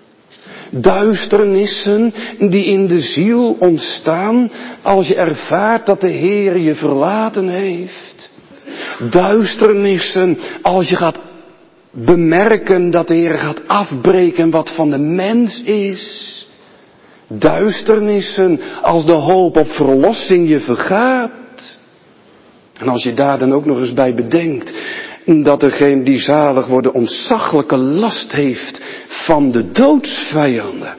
Duisternissen die in de ziel ontstaan als je ervaart dat de Heer je verlaten heeft. Duisternissen als je gaat bemerken dat de Heer gaat afbreken wat van de mens is. Duisternissen als de hoop op verlossing je vergaat. En als je daar dan ook nog eens bij bedenkt dat degene die zalig worden ontzaglijke last heeft van de doodsvijanden.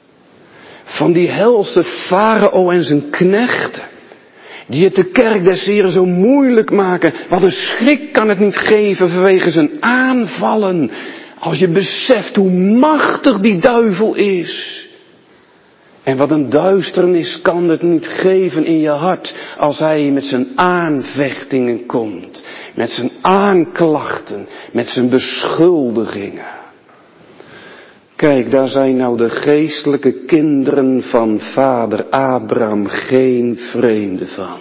Van die helse farao en zijn knechten. Die het de kerk des Heren zo moeilijk maken. Wat een schrik kan het niet geven vanwege zijn aanvallen. Als je beseft hoe machtig die duivel is. En wat een duisternis kan het niet geven in je hart als hij met zijn aanvechtingen komt. Met zijn aanklachten, met zijn beschuldigingen. Kijk, daar zijn nou de geestelijke kinderen van vader Abraham geen vreemde van.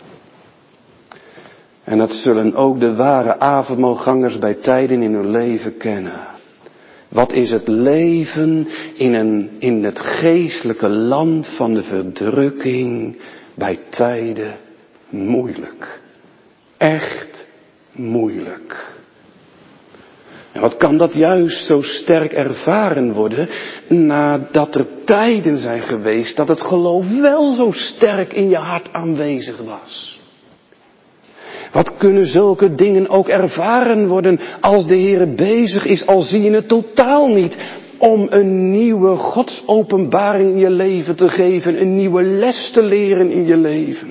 En dat zullen ook de ware avondmaalgangers bij tijden in hun leven kennen. Wat is het leven in, een, in het geestelijke land van de verdrukking bij tijden moeilijk. Echt moeilijk. En wat kan dat juist zo sterk ervaren worden nadat er tijden zijn geweest dat het geloof wel zo sterk in je hart aanwezig was. Wat kunnen zulke dingen ook ervaren worden als de Heer bezig is, al zie je het totaal niet, om een nieuwe godsopenbaring in je leven te geven, een nieuwe les te leren in je leven.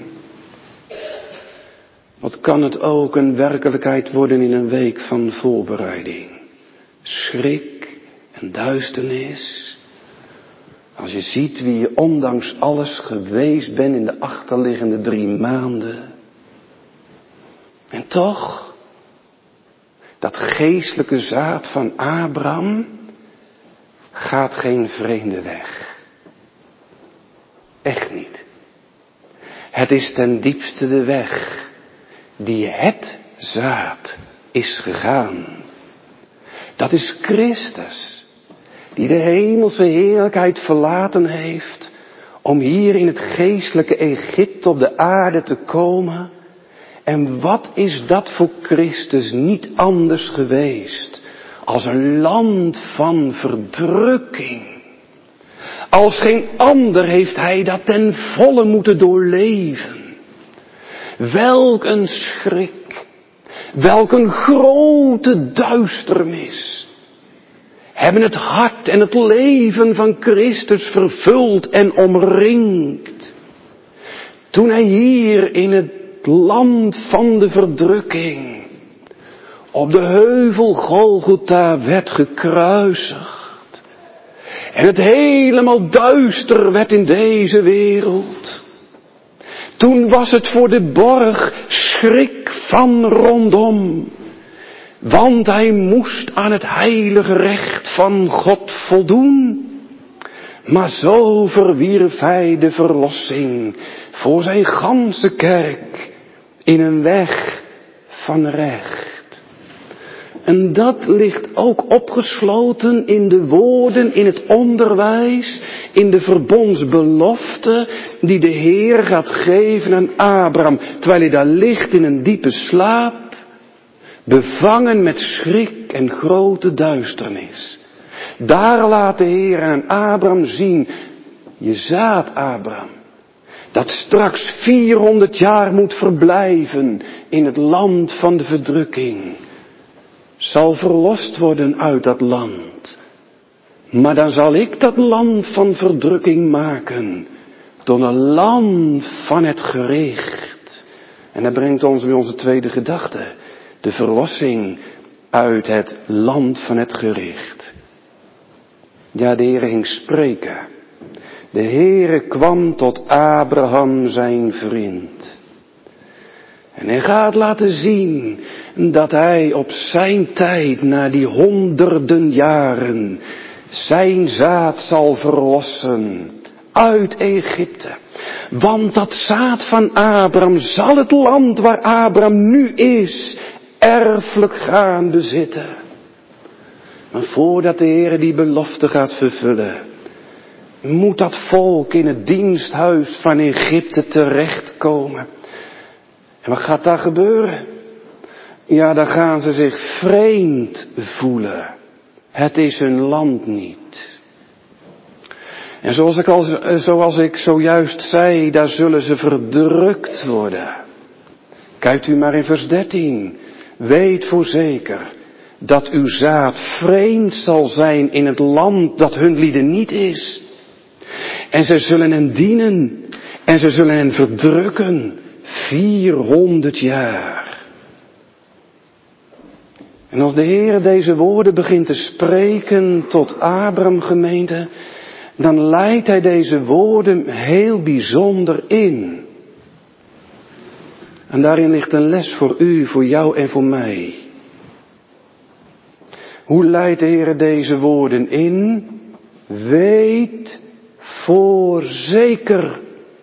Wat kan het ook een werkelijkheid worden in een week van voorbereiding? Schrik en duisternis. Als je ziet wie je ondanks alles geweest bent in de achterliggende drie maanden. En toch, dat geestelijke zaad van Abraham gaat geen vreemde weg. Echt niet. Het is ten diepste de weg die het zaad is gegaan. Dat is Christus, die de hemelse heerlijkheid verlaten heeft om hier in het geestelijke Egypte op de aarde te komen. En wat is dat voor Christus niet anders geweest als een land van verdrukking. Als geen ander heeft hij dat ten volle moeten doorleven. Welk een schrik, welk een grote duisternis hebben het hart en het leven van Christus vervuld en omringd. Toen hij hier in het land van de verdrukking op de heuvel Golgotha werd gekruisigd. En het helemaal duister werd in deze wereld. Toen was het voor de borg schrik van rondom. Want hij moest aan het heilige recht van God voldoen. Maar zo verwierf hij de verlossing voor zijn ganse kerk in een weg van recht. En dat ligt ook opgesloten in de woorden, in het onderwijs, in de verbondsbelofte die de Heer gaat geven aan Abraham, terwijl hij daar ligt in een diepe slaap, bevangen met schrik en grote duisternis. Daar laat de Heer aan Abraham zien, je zaad Abraham, dat straks vierhonderd jaar moet verblijven in het land van de verdrukking, zal verlost worden uit dat land. Maar dan zal ik dat land van verdrukking maken tot een land van het gericht. En dat brengt ons bij onze tweede gedachte. De verlossing uit het land van het gericht. Ja, de Heere ging spreken. De Heere kwam tot Abraham zijn vriend. En hij gaat laten zien dat hij op zijn tijd, na die honderden jaren, zijn zaad zal verlossen uit Egypte. Want dat zaad van Abraham zal het land waar Abraham nu is, erfelijk gaan bezitten. Maar voordat de Heer die belofte gaat vervullen, moet dat volk in het diensthuis van Egypte terechtkomen. En wat gaat daar gebeuren? Ja, dan gaan ze zich vreemd voelen. Het is hun land niet. En zoals ik, al, zoals ik zojuist zei, daar zullen ze verdrukt worden. Kijkt u maar in vers dertien. Weet voorzeker dat uw zaad vreemd zal zijn in het land dat hun lieden niet is. En ze zullen hen dienen en ze zullen hen verdrukken vierhonderd jaar. En als de Heer deze woorden begint te spreken tot Abraham, gemeente, dan leidt hij deze woorden heel bijzonder in. En daarin ligt een les voor u, voor jou en voor mij. Hoe leidt de Heer deze woorden in? Weet voorzeker.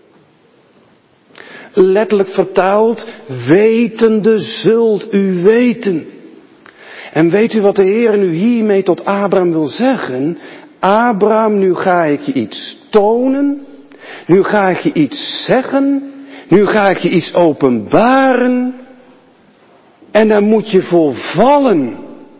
Letterlijk vertaald, wetende zult u weten. En weet u wat de Heer nu hiermee tot Abraham wil zeggen? Abraham, nu ga ik je iets tonen. Nu ga ik je iets zeggen. Nu ga ik je iets openbaren. En daar moet je voor vallen.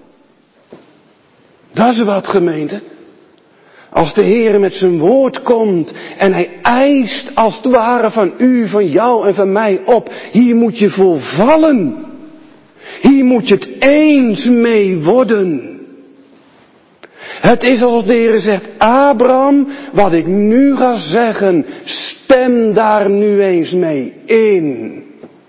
Dat is wat, gemeente. Als de Heer met zijn woord komt en hij eist als het ware van u, van jou en van mij op. Hier moet je voor vallen. Hier moet je het eens mee worden. Het is alsof de Heer zegt, Abraham, wat ik nu ga zeggen, stem daar nu eens mee in.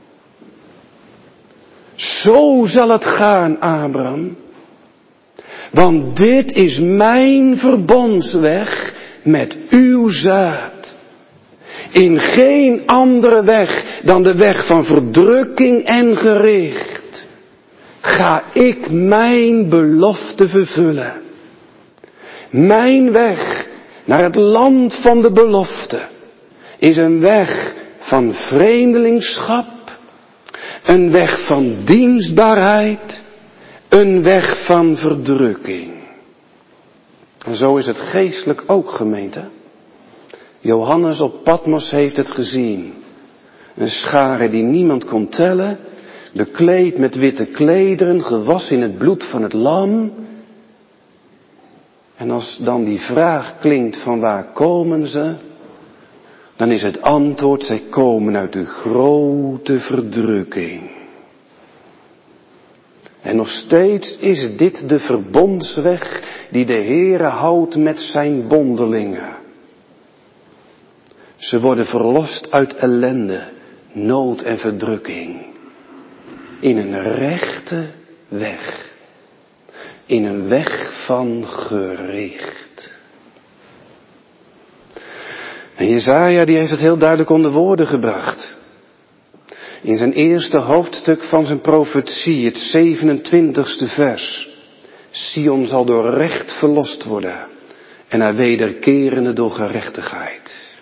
Zo zal het gaan, Abraham. Want dit is mijn verbondsweg met uw zaad. In geen andere weg dan de weg van verdrukking en gericht ga ik mijn belofte vervullen. Mijn weg naar het land van de belofte is een weg van vreemdelingschap, een weg van dienstbaarheid, een weg van verdrukking. En zo is het geestelijk ook, gemeente. Johannes op Patmos heeft het gezien. Een schare die niemand kon tellen, bekleed met witte klederen, gewassen in het bloed van het lam. En als dan die vraag klinkt van waar komen ze, dan is het antwoord, zij komen uit de grote verdrukking. En nog steeds is dit de verbondsweg die de Heere houdt met zijn bondelingen. Ze worden verlost uit ellende, nood en verdrukking. In een rechte weg. In een weg van gericht. En Jesaja die heeft het heel duidelijk onder woorden gebracht. In zijn eerste hoofdstuk van zijn profetie, het zevenentwintigste vers. Sion zal door recht verlost worden en haar wederkerende door gerechtigheid.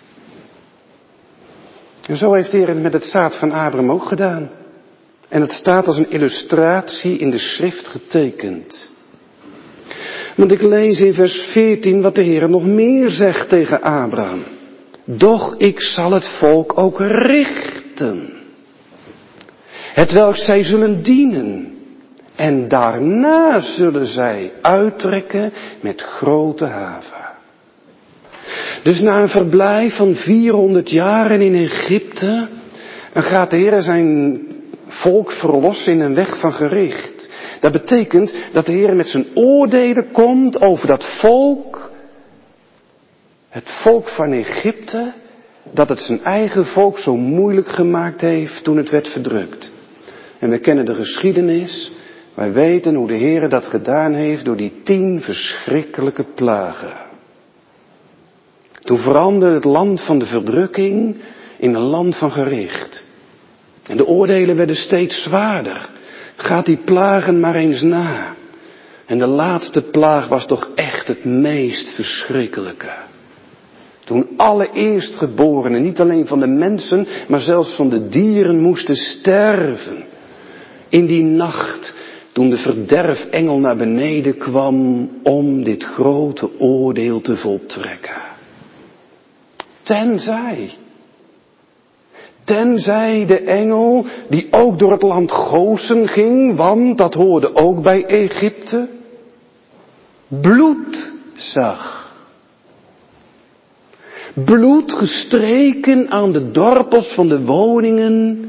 En zo heeft de Heer het met het zaad van Abraham ook gedaan. En het staat als een illustratie in de schrift getekend. Want ik lees in vers veertien wat de Heer nog meer zegt tegen Abraham. Doch ik zal het volk ook richten. Hetwelk zij zullen dienen. En daarna zullen zij uittrekken met grote haven. Dus na een verblijf van vierhonderd jaren in Egypte, gaat de Heer zijn volk verlossen in een weg van gericht. Dat betekent dat de Heer met zijn oordelen komt over dat volk, het volk van Egypte, dat het zijn eigen volk zo moeilijk gemaakt heeft toen het werd verdrukt. En we kennen de geschiedenis, wij weten hoe de Heer dat gedaan heeft door die tien verschrikkelijke plagen. Toen veranderde het land van de verdrukking in een land van gericht. En de oordelen werden steeds zwaarder. Gaat die plagen maar eens na. En de laatste plaag was toch echt het meest verschrikkelijke. Toen alle eerstgeborenen, niet alleen van de mensen, maar zelfs van de dieren moesten sterven. In die nacht, toen de verderfengel naar beneden kwam om dit grote oordeel te voltrekken. Tenzij, tenzij de engel die ook door het land Gozen ging, want dat hoorde ook bij Egypte, bloed zag. Bloed gestreken aan de dorpels van de woningen.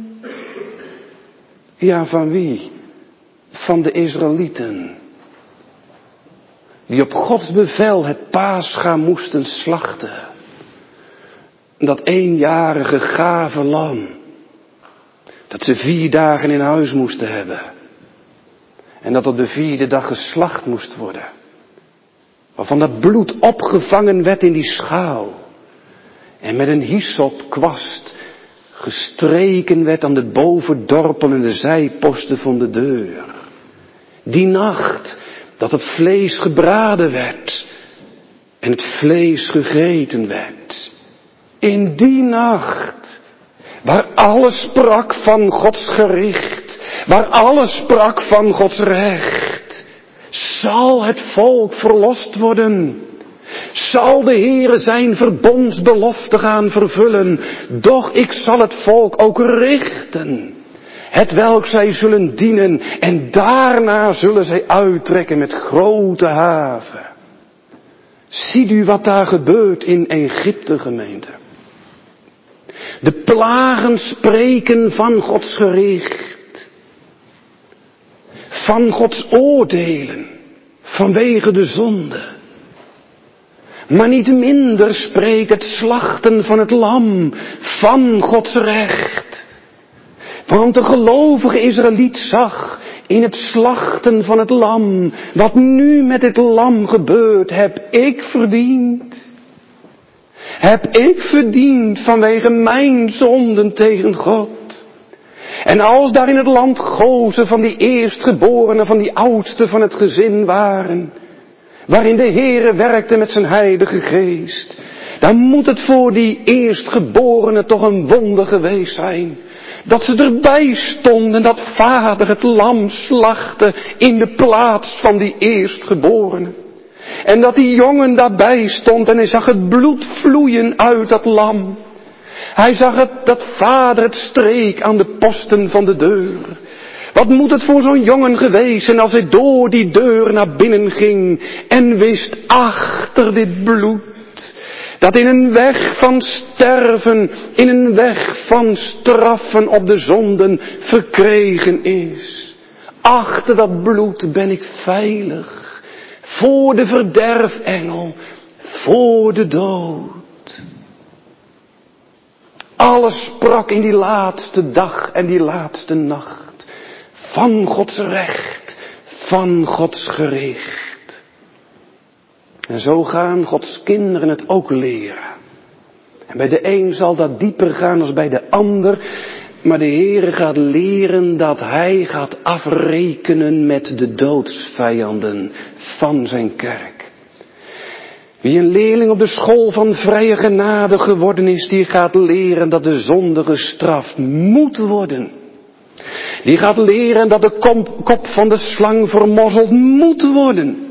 Ja, van wie? Van de Israëlieten. Die op Gods bevel het Pascha moesten slachten. Dat eenjarige gave lam. Dat ze vier dagen in huis moesten hebben. En dat op de vierde dag geslacht moest worden. Waarvan dat bloed opgevangen werd in die schaal. En met een hyssopkwast gestreken werd aan de bovendorpel en de zijposten van de deur. Die nacht dat het vlees gebraden werd en het vlees gegeten werd. In die nacht, waar alles sprak van Gods gericht, waar alles sprak van Gods recht, zal het volk verlost worden. Zal de Heere zijn verbondsbelofte gaan vervullen, doch ik zal het volk ook richten, hetwelk zij zullen dienen, en daarna zullen zij uittrekken met grote haven. Ziet u wat daar gebeurt in Egypte, gemeente. De plagen spreken van Gods gericht, van Gods oordelen, vanwege de zonde. Maar niet minder spreekt het slachten van het lam van Gods recht. Want de gelovige Israëliet zag in het slachten van het lam, wat nu met het lam gebeurt, heb ik verdiend. Heb ik verdiend vanwege mijn zonden tegen God. En als daar in het land gozen van die eerstgeborenen, van die oudsten van het gezin waren, waarin de Heere werkte met zijn heilige geest, dan moet het voor die eerstgeborenen toch een wonder geweest zijn. Dat ze erbij stonden, dat vader het lam slachtte in de plaats van die eerstgeborenen. En dat die jongen daarbij stond en hij zag het bloed vloeien uit dat lam. Hij zag het, dat vader het streek aan de posten van de deur. Wat moet het voor zo'n jongen geweest zijn als hij door die deur naar binnen ging en wist achter dit bloed, dat in een weg van sterven, in een weg van straffen op de zonden verkregen is. Achter dat bloed ben ik veilig, voor de verderfengel, voor de dood. Alles sprak in die laatste dag en die laatste nacht van Gods recht, van Gods gericht. En zo gaan Gods kinderen het ook leren. En bij de een zal dat dieper gaan als bij de ander. Maar de Heere gaat leren dat Hij gaat afrekenen met de doodsvijanden van zijn kerk. Wie een leerling op de school van vrije genade geworden is, die gaat leren dat de zonde gestraft moet worden. Die gaat leren dat de kop van de slang vermorzeld moet worden.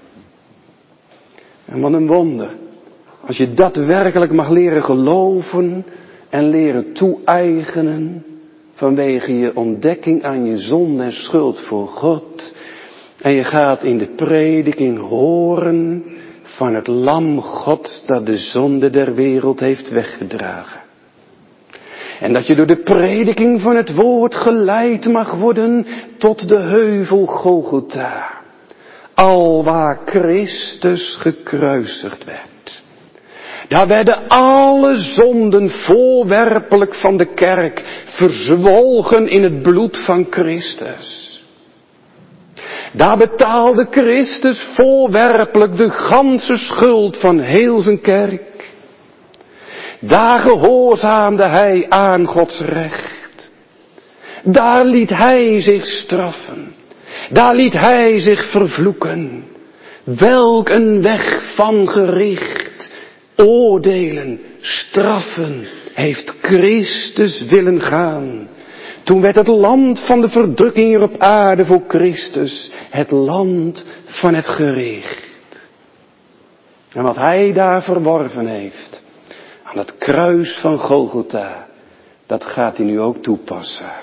En wat een wonder, als je dat werkelijk mag leren geloven en leren toe-eigenen vanwege je ontdekking aan je zonde en schuld voor God. En je gaat in de prediking horen van het lam Gods dat de zonde der wereld heeft weggedragen. En dat je door de prediking van het woord geleid mag worden tot de heuvel Golgotha. Alwaar Christus gekruisigd werd. Daar werden alle zonden voorwerpelijk van de kerk verzwolgen in het bloed van Christus. Daar betaalde Christus voorwerpelijk de ganse schuld van heel zijn kerk. Daar gehoorzaamde hij aan Gods recht. Daar liet hij zich straffen. Daar liet hij zich vervloeken. Welk een weg van gericht, oordelen, straffen heeft Christus willen gaan. Toen werd het land van de verdrukking hier op aarde voor Christus het land van het gericht. En wat hij daar verworven heeft aan het kruis van Golgotha, dat gaat hij nu ook toepassen.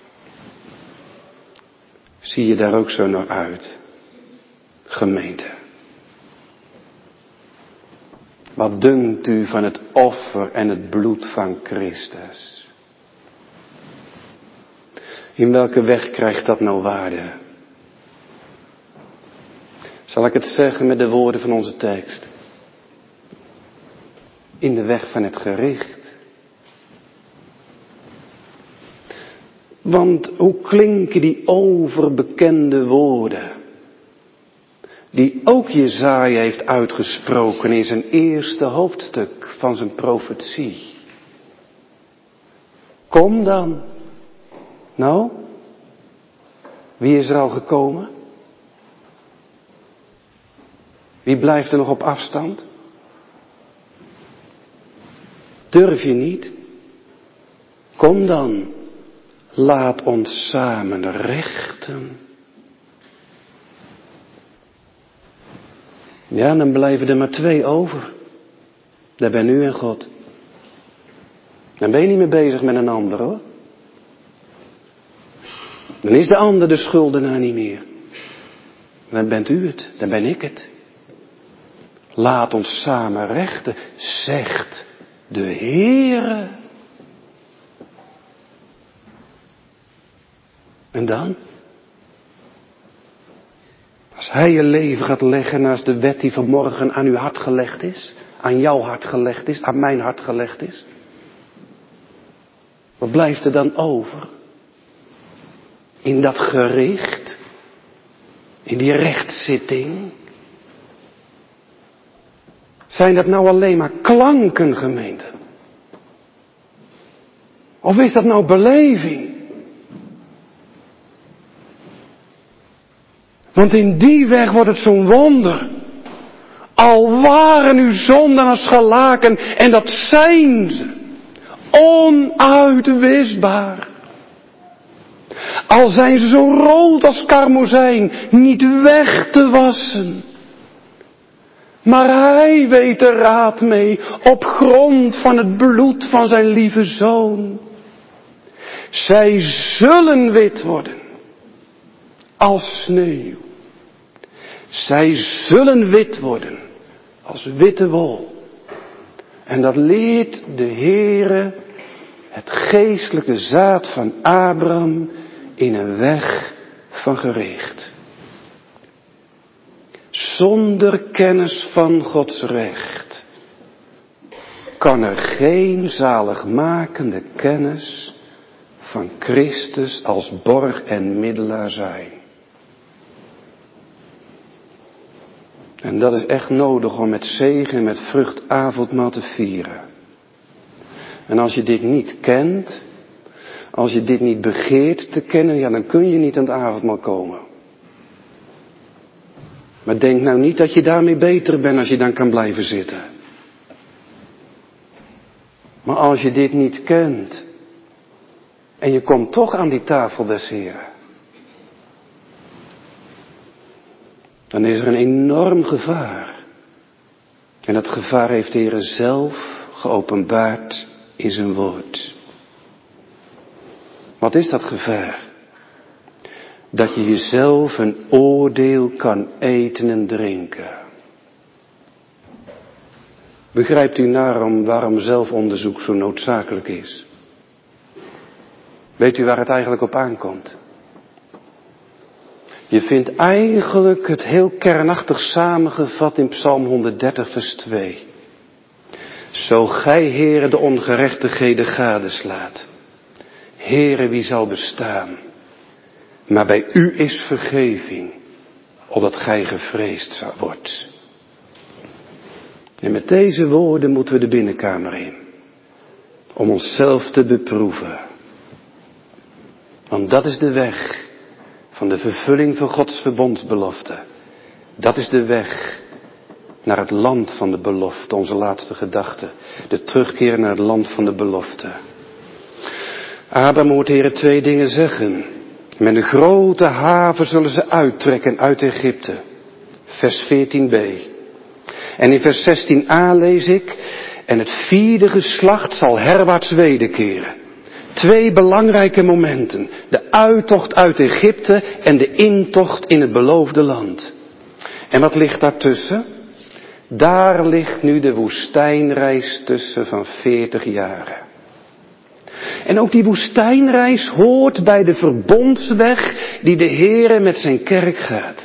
Zie je daar ook zo naar uit, gemeente? Wat dunkt u van het offer en het bloed van Christus? In welke weg krijgt dat nou waarde? Zal ik het zeggen met de woorden van onze tekst? In de weg van het gericht. Want hoe klinken die overbekende woorden, die ook Jesaja heeft uitgesproken in zijn eerste hoofdstuk van zijn profetie. Kom dan. Nou, wie is er al gekomen? Wie blijft er nog op afstand? Durf je niet? Kom dan, laat ons samen rechten. Ja, dan blijven er maar twee over. Daar ben u en God. Dan ben je niet meer bezig met een ander, hoor. Dan is de ander de schuldenaar niet meer. Dan bent u het, dan ben ik het. Laat ons samen rechten, zegt de Heere. En dan? Als hij je leven gaat leggen naast de wet die vanmorgen aan uw hart gelegd is, aan jouw hart gelegd is, aan mijn hart gelegd is. Wat blijft er dan over? In dat gericht, in die rechtszitting. Zijn dat nou alleen maar klanken, gemeente? Of is dat nou beleving? Want in die weg wordt het zo'n wonder. Al waren uw zonden als scharlaken, en dat zijn ze, onuitwisbaar. Al zijn ze zo rood als karmozijn, niet weg te wassen. Maar hij weet er raad mee, op grond van het bloed van zijn lieve zoon. Zij zullen wit worden, als sneeuw. Zij zullen wit worden, als witte wol. En dat leert de Heere het geestelijke zaad van Abraham in een weg van gericht. Zonder kennis van Gods recht kan er geen zaligmakende kennis van Christus als borg en middelaar zijn. En dat is echt nodig om met zegen en met vrucht avondmaal te vieren. En als je dit niet kent, als je dit niet begeert te kennen, ja, dan kun je niet aan het avondmaal komen. Maar denk nou niet dat je daarmee beter bent als je dan kan blijven zitten. Maar als je dit niet kent en je komt toch aan die tafel des Heren, dan is er een enorm gevaar. En dat gevaar heeft de Heere zelf geopenbaard in zijn woord. Wat is dat gevaar? Dat je jezelf een oordeel kan eten en drinken. Begrijpt u daarom waarom zelfonderzoek zo noodzakelijk is? Weet u waar het eigenlijk op aankomt? Je vindt eigenlijk het heel kernachtig samengevat in Psalm honderddertig vers twee. Zo gij, Heere, de ongerechtigheden gadeslaat. Heere, wie zal bestaan? Maar bij u is vergeving, opdat gij gevreesd wordt. En met deze woorden moeten we de binnenkamer in. Om onszelf te beproeven. Want dat is de weg van de vervulling van Gods verbondsbelofte. Dat is de weg naar het land van de belofte, onze laatste gedachte. De terugkeer naar het land van de belofte. Abraham hoort de Heere twee dingen zeggen. Met een grote haven zullen ze uittrekken uit Egypte. Vers veertien b. En in vers zestien a lees ik. En het vierde geslacht zal herwaarts wederkeren. Twee belangrijke momenten. De uittocht uit Egypte en de intocht in het beloofde land. En wat ligt daartussen? Daar ligt nu de woestijnreis tussen van veertig jaren. En ook die woestijnreis hoort bij de verbondsweg die de Heere met zijn kerk gaat.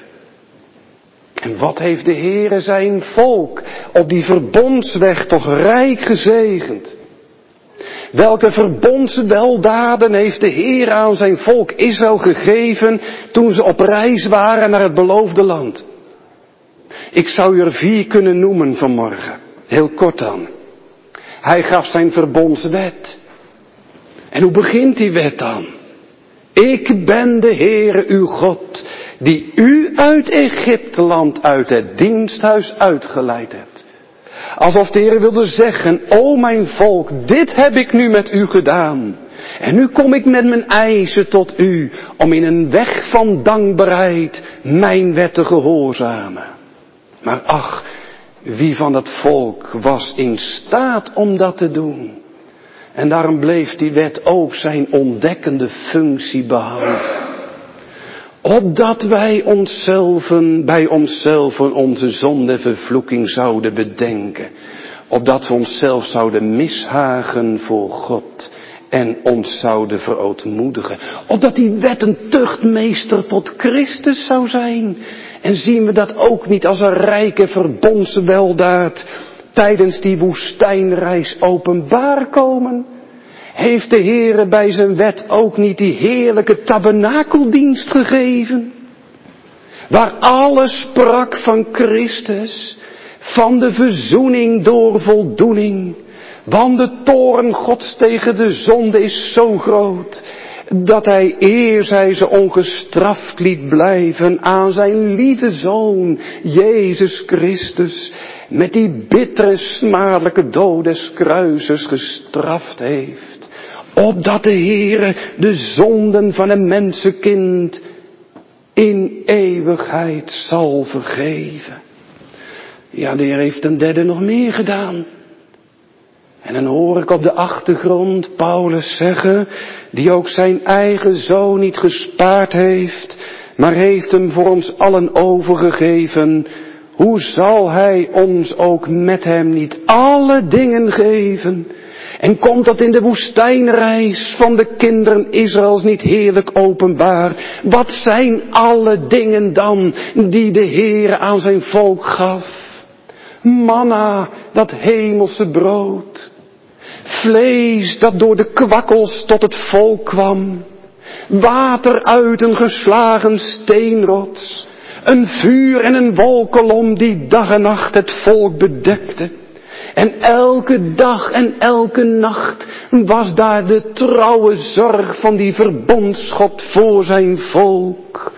En wat heeft de Heere zijn volk op die verbondsweg toch rijk gezegend. Welke verbondsweldaden heeft de Heer aan zijn volk Israël gegeven toen ze op reis waren naar het beloofde land? Ik zou u er vier kunnen noemen vanmorgen. Heel kort dan. Hij gaf zijn verbondswet. En hoe begint die wet dan? Ik ben de Heere uw God, die u uit Egypteland, uit het diensthuis uitgeleid hebt. Alsof de Heer wilde zeggen, o mijn volk, dit heb ik nu met u gedaan. En nu kom ik met mijn eisen tot u, om in een weg van dankbaarheid mijn wet te gehoorzamen. Maar ach, wie van dat volk was in staat om dat te doen? En daarom bleef die wet ook zijn ontdekkende functie behouden. Opdat wij onszelf, bij onszelf onze zonde en vervloeking zouden bedenken. Opdat we onszelf zouden mishagen voor God en ons zouden verootmoedigen. Opdat die wet een tuchtmeester tot Christus zou zijn. En zien we dat ook niet als een rijke verbondsweldaad tijdens die woestijnreis openbaar komen? Heeft de Heere bij zijn wet ook niet die heerlijke tabernakeldienst gegeven? Waar alles sprak van Christus, van de verzoening door voldoening. Want de toorn Gods tegen de zonde is zo groot, Dat hij, eer zij ze ongestraft liet blijven, aan zijn lieve Zoon, Jezus Christus, met die bittere smadelijke dood des kruises gestraft heeft. Opdat de Heere de zonden van een mensenkind in eeuwigheid zal vergeven. Ja, de Heer heeft een derde nog meer gedaan. En dan hoor ik op de achtergrond Paulus zeggen, die ook zijn eigen zoon niet gespaard heeft, maar heeft hem voor ons allen overgegeven. Hoe zal hij ons ook met hem niet alle dingen geven? En komt dat in de woestijnreis van de kinderen Israëls niet heerlijk openbaar? Wat zijn alle dingen dan die de Heer aan zijn volk gaf? Manna, dat hemelse brood. Vlees dat door de kwakkels tot het volk kwam. Water uit een geslagen steenrots. Een vuur en een wolkolom die dag en nacht het volk bedekte. En elke dag en elke nacht was daar de trouwe zorg van die verbondsgod voor zijn volk.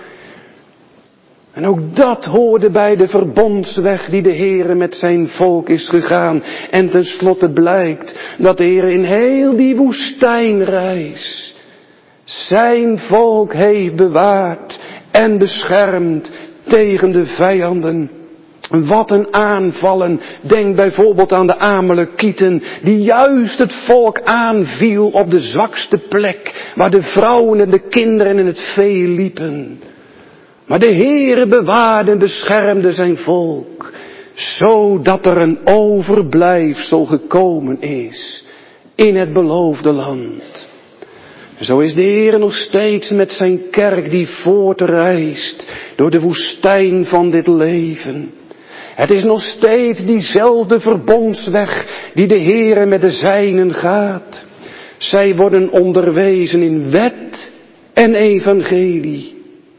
En ook dat hoorde bij de verbondsweg die de Heere met zijn volk is gegaan. En tenslotte blijkt dat de Heere in heel die woestijnreis zijn volk heeft bewaard en beschermd tegen de vijanden. Wat een aanvallen. Denk bijvoorbeeld aan de Amalekieten, die juist het volk aanviel op de zwakste plek, waar de vrouwen en de kinderen en het vee liepen. Maar de Heere bewaarde en beschermde zijn volk, zodat er een overblijfsel gekomen is in het beloofde land. Zo is de Heere nog steeds met zijn kerk die voortreist door de woestijn van dit leven. Het is nog steeds diezelfde verbondsweg die de Heere met de zijnen gaat. Zij worden onderwezen in wet en evangelie.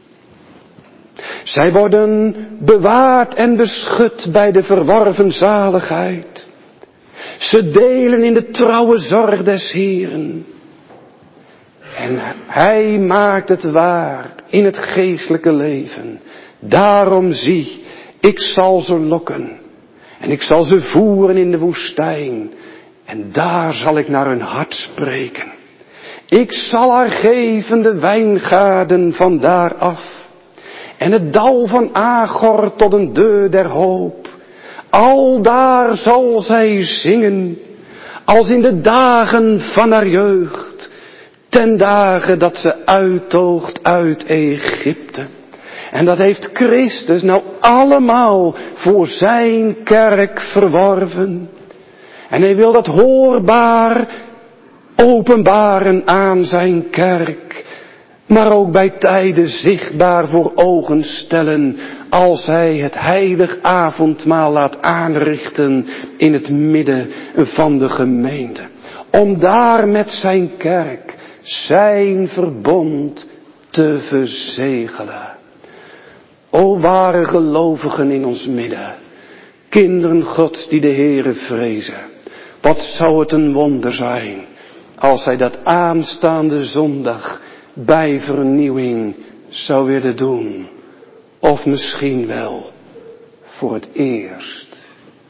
Zij worden bewaard en beschut bij de verworven zaligheid. Ze delen in de trouwe zorg des Heeren. En Hij maakt het waar in het geestelijke leven. Daarom zie, ik zal ze lokken. En ik zal ze voeren in de woestijn. En daar zal ik naar hun hart spreken. Ik zal haar geven de wijngaarden van daar af. En het dal van Agor tot een deur der hoop. Al daar zal zij zingen, als in de dagen van haar jeugd. Ten dagen dat ze uittoogt uit Egypte. En dat heeft Christus nou allemaal voor zijn kerk verworven. En hij wil dat hoorbaar openbaren aan zijn kerk. Maar ook bij tijden zichtbaar voor ogen stellen, als hij het heilig avondmaal laat aanrichten in het midden van de gemeente. Om daar met zijn kerk zijn verbond te verzegelen. O ware gelovigen in ons midden, kinderen Gods die de Heere vrezen. Wat zou het een wonder zijn, als hij dat aanstaande zondag bij vernieuwing zou willen doen. Of misschien wel voor het eerst.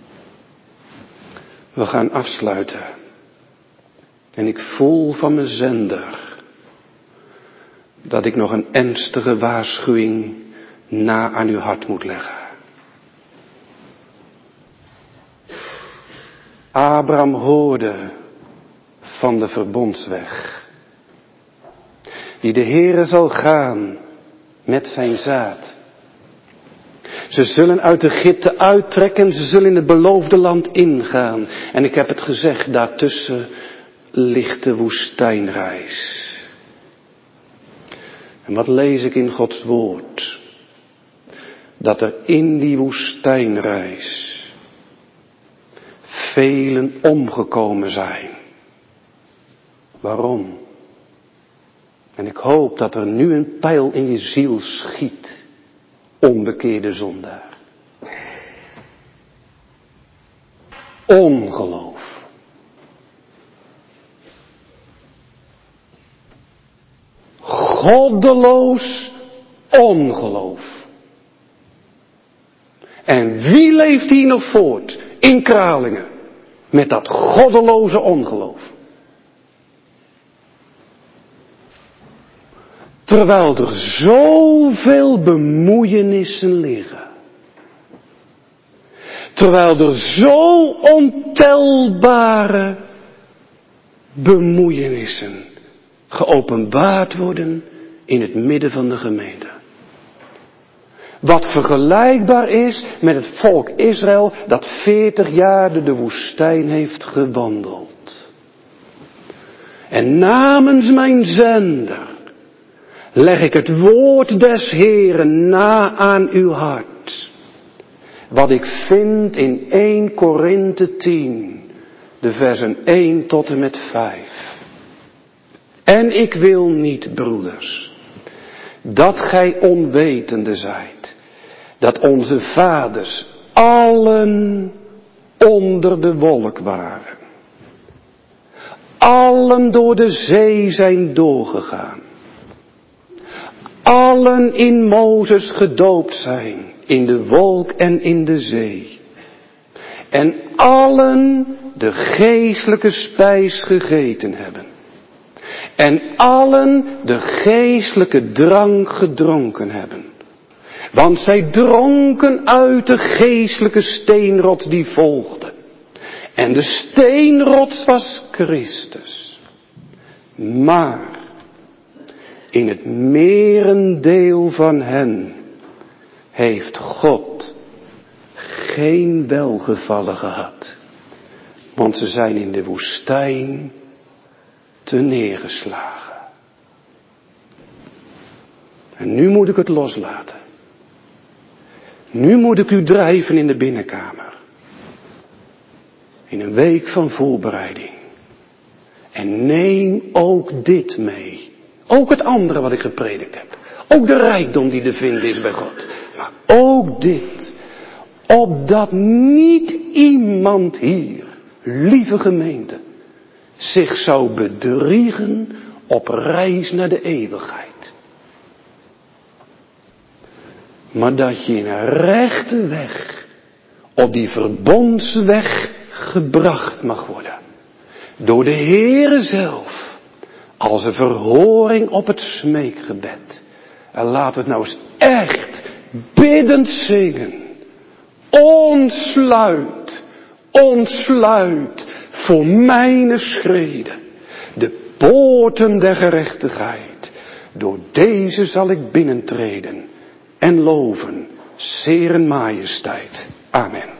We gaan afsluiten. En ik voel van mijn zender dat ik nog een ernstige waarschuwing na aan uw hart moet leggen. Abraham hoorde van de verbondsweg, die de Heere zal gaan met zijn zaad. Ze zullen uit Egypte uittrekken, ze zullen in het beloofde land ingaan. En ik heb het gezegd, daartussen ligt de woestijnreis. En wat lees ik in Gods woord? Dat er in die woestijnreis velen omgekomen zijn. Waarom? En ik hoop dat er nu een pijl in je ziel schiet, onbekeerde zondaar. Ongeloof. goddeloos ongeloof. En wie leeft hier nog voort in Kralingen met dat goddeloze ongeloof? Terwijl er zoveel bemoeienissen liggen. Terwijl er zo ontelbare bemoeienissen geopenbaard worden in het midden van de gemeente. Wat vergelijkbaar is met het volk Israël dat veertig jaar door de woestijn heeft gewandeld. En namens mijn zender leg ik het woord des Heeren na aan uw hart. Wat ik vind in eerste Korinthe tien, de versen één tot en met vijf. En ik wil niet, broeders, dat gij onwetende zijt, dat onze vaders allen onder de wolk waren. Allen door de zee zijn doorgegaan. Allen in Mozes gedoopt zijn, in de wolk en in de zee. En allen de geestelijke spijs gegeten hebben. En allen de geestelijke drank gedronken hebben. Want zij dronken uit de geestelijke steenrots die volgde. En de steenrots was Christus. Maar in het merendeel van hen heeft God geen welgevallen gehad. Want ze zijn in de woestijn te neergeslagen. En nu moet ik het loslaten. Nu moet ik u drijven in de binnenkamer. In een week van voorbereiding. En neem ook dit mee. Ook het andere wat ik gepredikt heb. Ook de rijkdom die te vinden is bij God. Maar ook dit. Opdat niet iemand hier, lieve gemeente, zich zou bedriegen op reis naar de eeuwigheid. Maar dat je in een rechte weg, op die verbondsweg gebracht mag worden. Door de Heere zelf, als een verhoring op het smeekgebed. En laten we het nou eens echt biddend zingen. Ontsluit, ontsluit voor mijne schreden de poorten der gerechtigheid. Door deze zal ik binnentreden en loven, Seeren majesteit. Amen.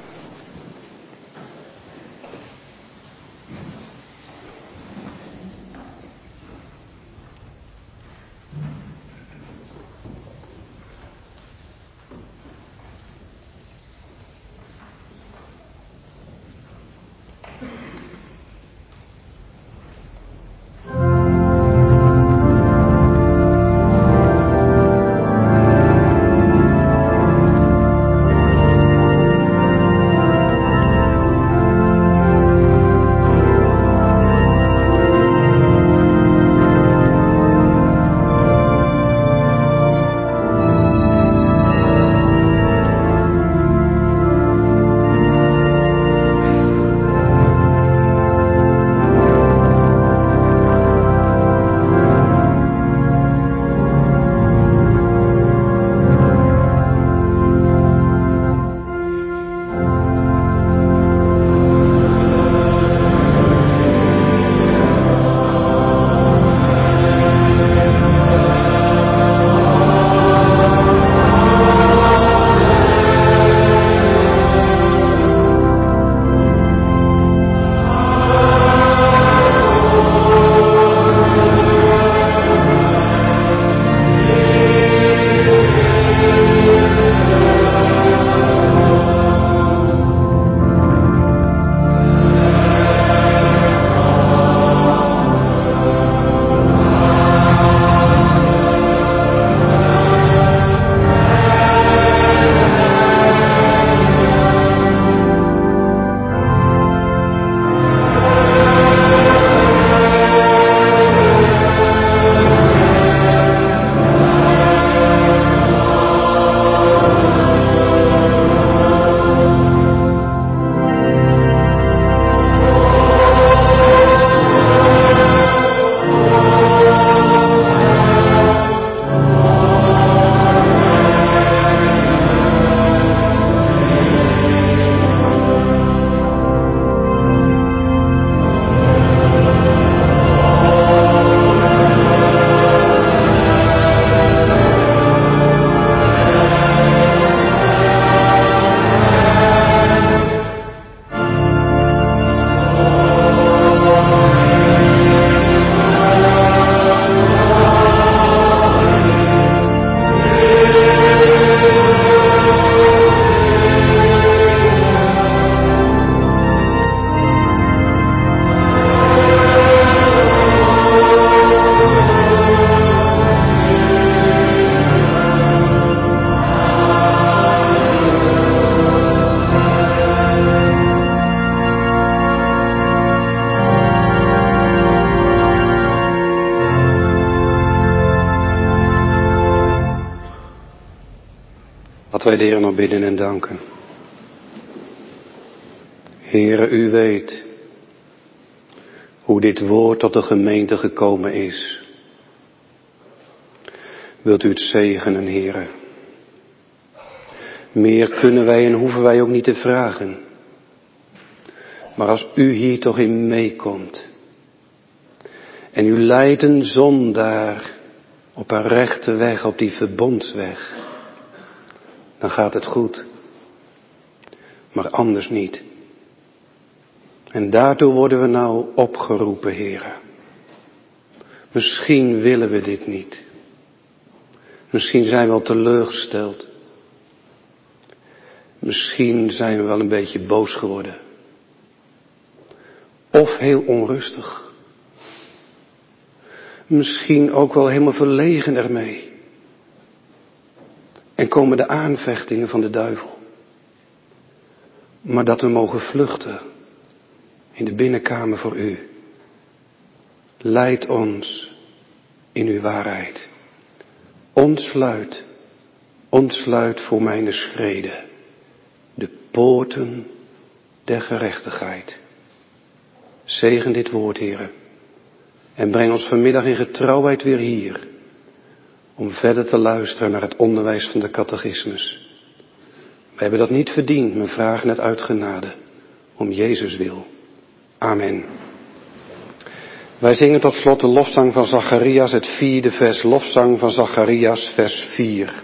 wij de Heer nog bidden en danken. Heere, u weet hoe dit woord tot de gemeente gekomen is. Wilt u het zegenen, Heere? Meer kunnen wij en hoeven wij ook niet te vragen. Maar als u hier toch in meekomt en u leidt een zondaar op een rechte weg, op die verbondsweg, dan gaat het goed. Maar anders niet. En daartoe worden we nou opgeroepen, Heere. Misschien willen we dit niet. Misschien zijn we al teleurgesteld. Misschien zijn we wel een beetje boos geworden. Of heel onrustig. Misschien ook wel helemaal verlegen ermee. En komen de aanvechtingen van de duivel. Maar dat we mogen vluchten in de binnenkamer voor u. Leid ons in uw waarheid. Ontsluit, ontsluit voor mijn schreden de poorten der gerechtigheid. Zegen dit woord, Heere. En breng ons vanmiddag in getrouwheid weer hier. Om verder te luisteren naar het onderwijs van de catechismus. We hebben dat niet verdiend, maar vragen het uit genade. Om Jezus wil. Amen. Wij zingen tot slot de lofzang van Zacharias, het vierde vers. Lofzang van Zacharias, vers vier.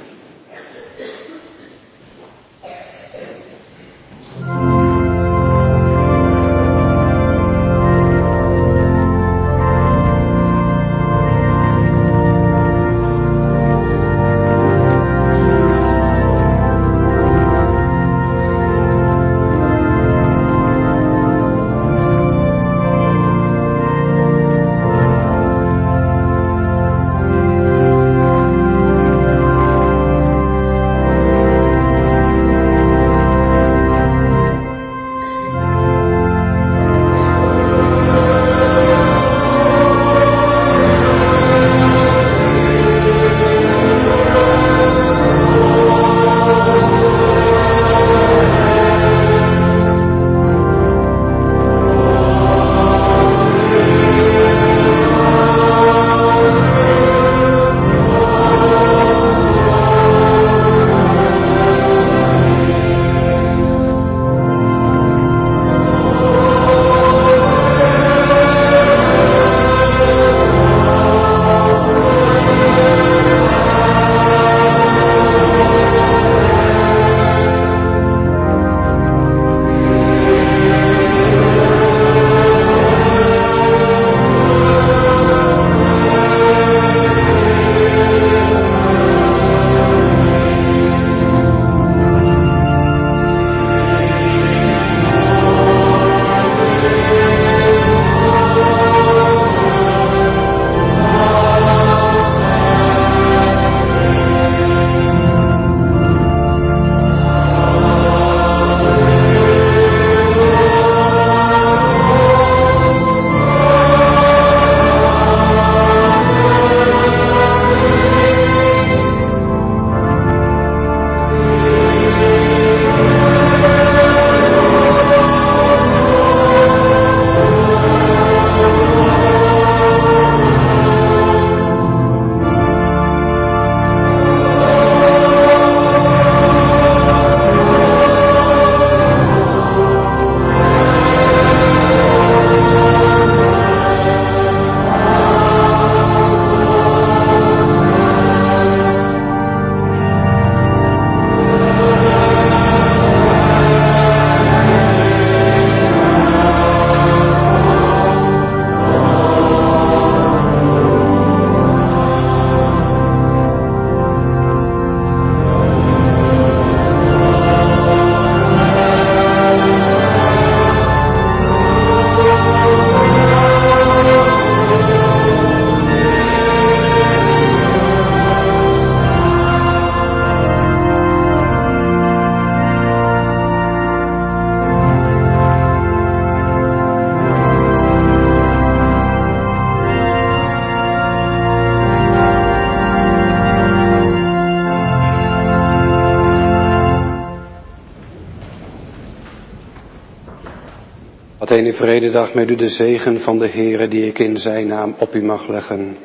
Geen vrededag met u, de zegen van de Heere die ik in zijn naam op u mag leggen.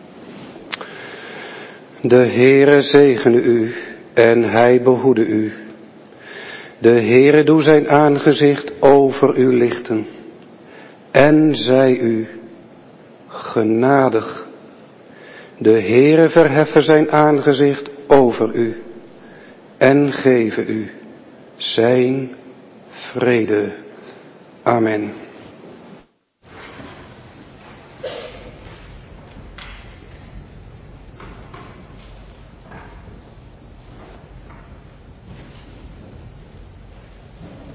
De Heere zegene u en hij behoede u. De Heere doe zijn aangezicht over u lichten en zij u genadig. De Heere verheffen zijn aangezicht over u en geven u zijn vrede. Amen.